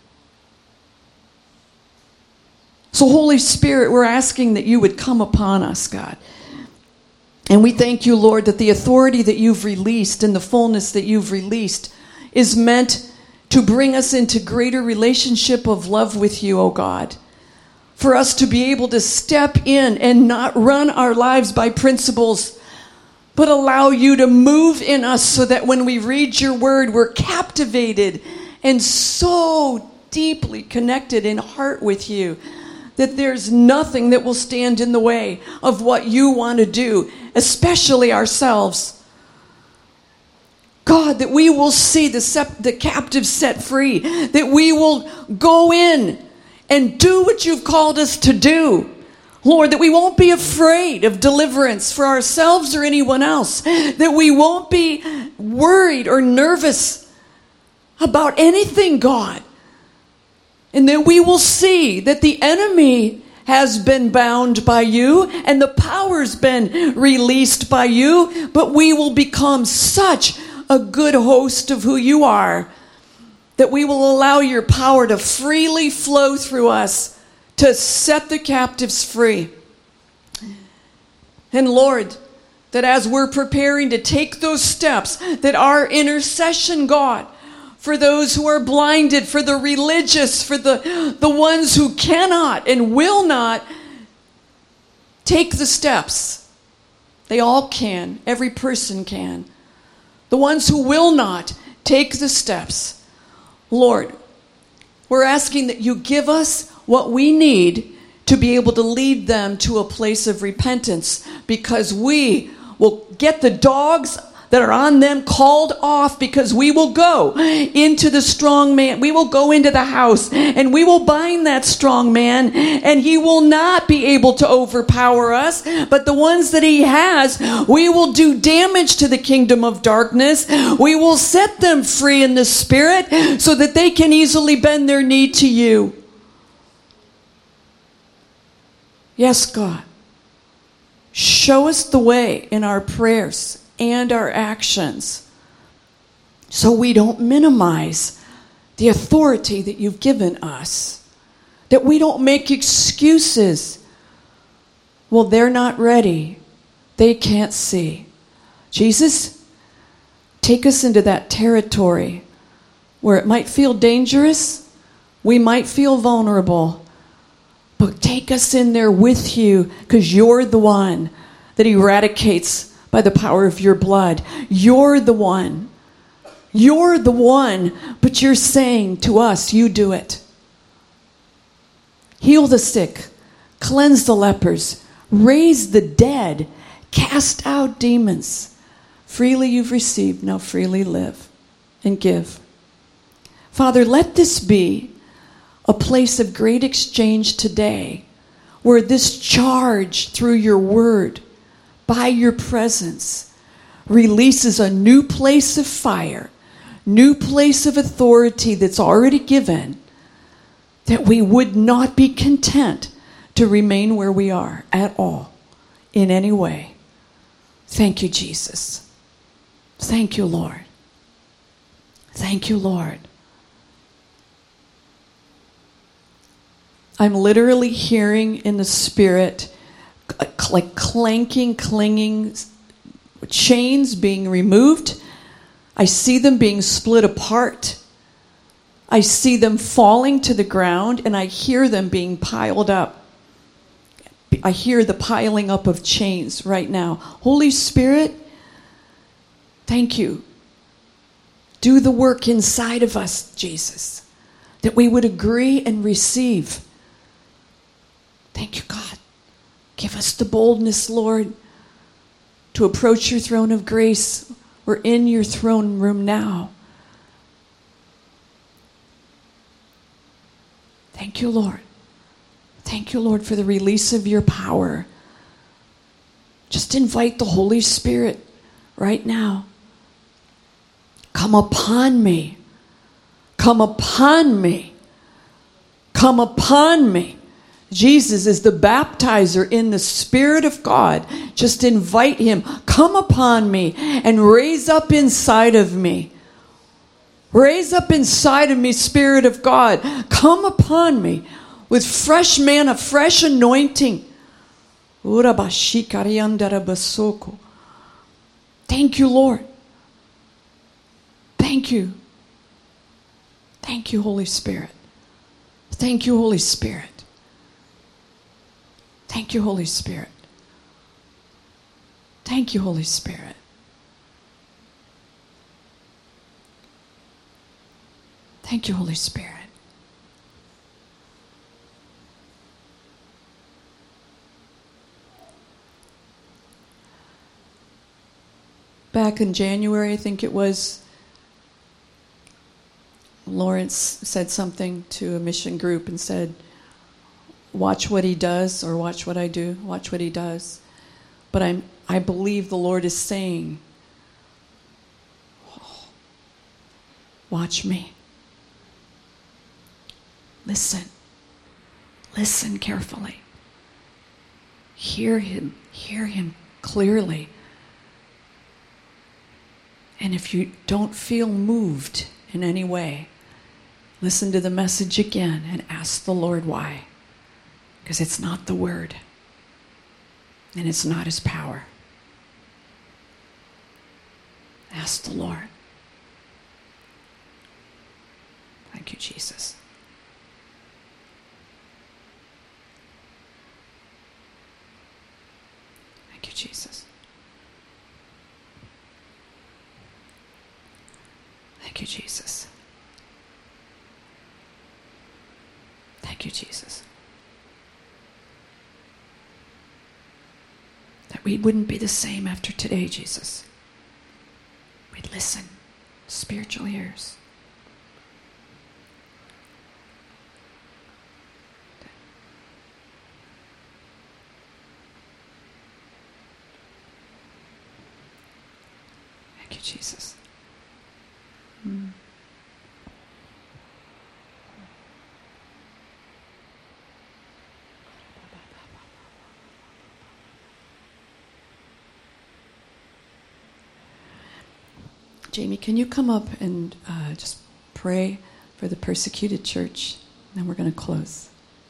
So, Holy Spirit, we're asking that you would come upon us, God. And we thank you, Lord, that the authority that you've released and the fullness that you've released is meant to bring us into greater relationship of love with you, oh God. For us to be able to step in and not run our lives by principles, but allow you to move in us so that when we read your word, we're captivated and so deeply connected in heart with you that there's nothing that will stand in the way of what you want to do, especially ourselves. God, that we will see the, sep- the captives set free, that we will go in and do what you've called us to do. Lord, that we won't be afraid of deliverance for ourselves or anyone else, that we won't be worried or nervous about anything, God, and that we will see that the enemy has been bound by you and the power's been released by you, but we will become such a good host of who you are that we will allow your power to freely flow through us to set the captives free. And Lord, that as we're preparing to take those steps, that our intercession, God, for those who are blinded, for the religious, for the, the ones who cannot and will not take the steps. They all can. Every person can. The ones who will not take the steps. Lord, we're asking that you give us what we need to be able to lead them to a place of repentance, because we will get the dogs that are on them called off, because we will go into the strong man. We will go into the house and we will bind that strong man, and he will not be able to overpower us. But the ones that he has, we will do damage to the kingdom of darkness. We will set them free in the spirit so that they can easily bend their knee to you. Yes, God. Show us the way in our prayers and our actions, so we don't minimize the authority that you've given us, that we don't make excuses. Well, they're not ready. They can't see. Jesus, take us into that territory where it might feel dangerous, we might feel vulnerable, but take us in there with you, because you're the one that eradicates by the power of your blood. You're the one. You're the one, but you're saying to us, you do it. Heal the sick, cleanse the lepers, raise the dead, cast out demons. Freely you've received, now freely live and give. Father, let this be a place of great exchange today, where this charge through your word, by your presence, releases a new place of fire, new place of authority that's already given, that we would not be content to remain where we are at all, in any way. Thank you, Jesus. Thank you, Lord. Thank you, Lord. I'm literally hearing in the spirit like clanking, clinging chains being removed. I see them being split apart. I see them falling to the ground, and I hear them being piled up. I hear the piling up of chains right now. Holy Spirit, thank you. Do the work inside of us, Jesus, that we would agree and receive. Thank you, God. Give us the boldness, Lord, to approach your throne of grace. We're in your throne room now. Thank you, Lord. Thank you, Lord, for the release of your power. Just invite the Holy Spirit right now. Come upon me. Come upon me. Come upon me. Jesus is the baptizer in the Spirit of God. Just invite him. Come upon me and raise up inside of me. Raise up inside of me, Spirit of God. Come upon me with fresh manna, fresh anointing. Thank you, Lord. Thank you. Thank you, Holy Spirit. Thank you, Holy Spirit. Thank you, Holy Spirit. Thank you, Holy Spirit. Thank you, Holy Spirit. Back in January, I think it was, Lawrence said something to a mission group and said, watch what he does, or watch what I do. Watch what he does. But I'm, I believe the Lord is saying, oh, watch me. Listen. Listen carefully. Hear him. Hear him clearly. And if you don't feel moved in any way, listen to the message again and ask the Lord why. Because it's not the word. And it's not his power. Ask the Lord. Thank you, Jesus. Thank you, Jesus. Thank you, Jesus. Thank you, Jesus. That we wouldn't be the same after today, Jesus. We'd listen. Spiritual ears. Thank you, Jesus. Mm. Jamie, can you come up and uh, just pray for the persecuted church? And then we're going to close.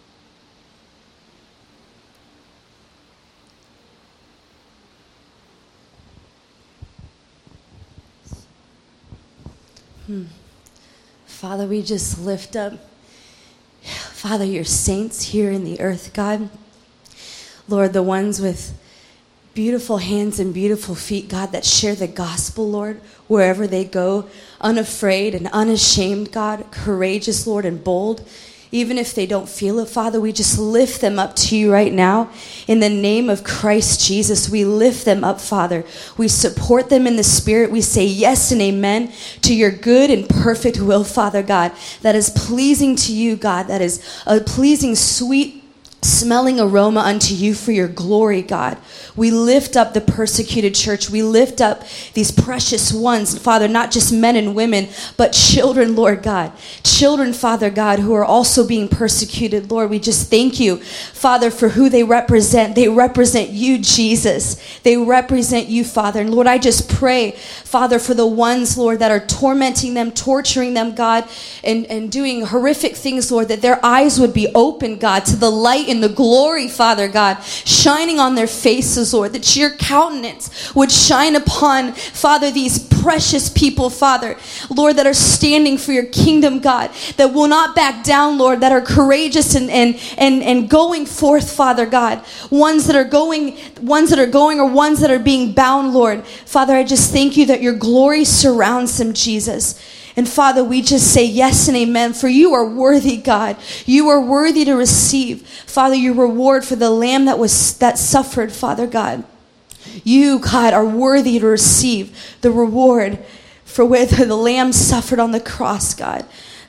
Hmm. Father, we just lift up, Father, your saints here in the earth, God. Lord, the ones with beautiful hands and beautiful feet, God, that share the gospel, Lord, wherever they go, unafraid and unashamed, God, courageous, Lord, and bold. Even if they don't feel it, Father, we just lift them up to you right now. In the name of Christ Jesus, we lift them up, Father. We support them in the Spirit. We say yes and amen to your good and perfect will, Father God, that is pleasing to you, God, that is a pleasing, sweet, smelling aroma unto you for your glory, God. We lift up the persecuted church. We lift up these precious ones, Father, not just men and women, but children, Lord God. Children, Father God, who are also being persecuted. Lord, we just thank you, Father, for who they represent. They represent you, Jesus. They represent you, Father. And Lord, I just pray, Father, for the ones, Lord, that are tormenting them, torturing them, God, and, and doing horrific things, Lord, that their eyes would be open, God, to the light and the glory, Father God, shining on their faces, Lord, that your countenance would shine upon, Father, these precious people, Father, Lord, that are standing for your kingdom, God, that will not back down, Lord, that are courageous and and and, and going forth, Father God, ones that are going, ones that are going or ones that are being bound, Lord. Father, I just thank you that your glory surrounds them, Jesus. And Father, we just say yes and amen, for you are worthy, God. You are worthy to receive, Father, your reward for the lamb that was that suffered, Father God. You, God, are worthy to receive the reward for where the lamb suffered on the cross, God.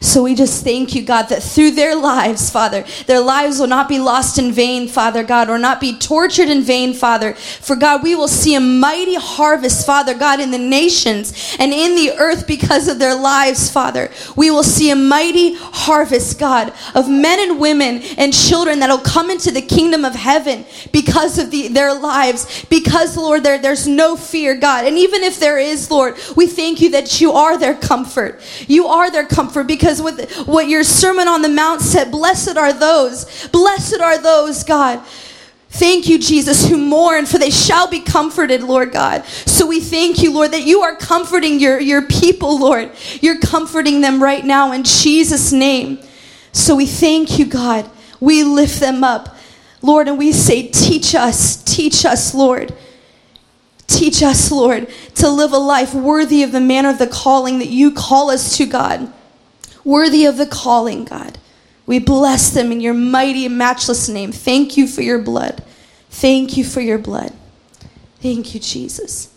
So we just thank you, God, that through their lives, Father, their lives will not be lost in vain, Father God, or not be tortured in vain, Father. For God, we will see a mighty harvest, Father God, in the nations and in the earth because of their lives, Father. We will see a mighty harvest, God, of men and women and children that will come into the kingdom of heaven because of the, their lives. Because, Lord, there, there's no fear, God. And even if there is, Lord, we thank you that you are their comfort. You are their comfort because with what your Sermon on the Mount said, blessed are those, blessed are those, God. Thank you, Jesus, who mourn, for they shall be comforted, Lord God. So we thank you, Lord, that you are comforting your, your people, Lord. You're comforting them right now in Jesus' name. So we thank you, God. We lift them up, Lord, and we say, teach us, teach us, Lord. Teach us, Lord, to live a life worthy of the manner of the calling that you call us to, God. Worthy of the calling, God. We bless them in your mighty and matchless name. Thank you for your blood. Thank you for your blood. Thank you, Jesus.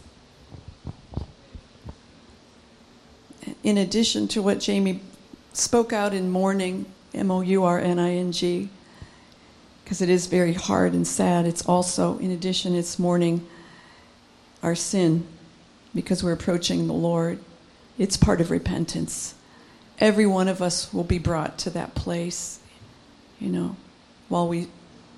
In addition to what Jamie spoke out in mourning, M O U R N I N G, because it is very hard and sad, it's also, in addition, it's mourning our sin because we're approaching the Lord. It's part of repentance. Every one of us will be brought to that place, you know, while we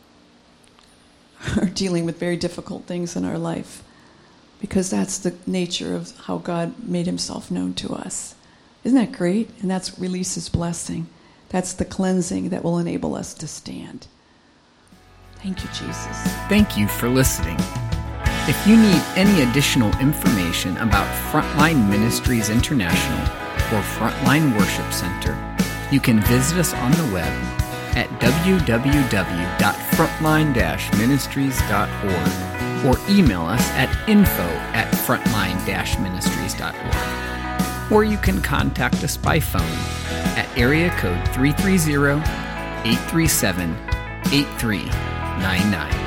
are dealing with very difficult things in our life, because that's the nature of how God made himself known to us. Isn't that great? And that's releases blessing. That's the cleansing that will enable us to stand. Thank you, Jesus. Thank you for listening. If you need any additional information about Frontline Ministries International or Frontline Worship Center, you can visit us on the web at w w w dot frontline dash ministries dot org or email us at info at frontline dash ministries dot org. Or you can contact us by phone at area code three three zero, eight three seven, eight three nine nine.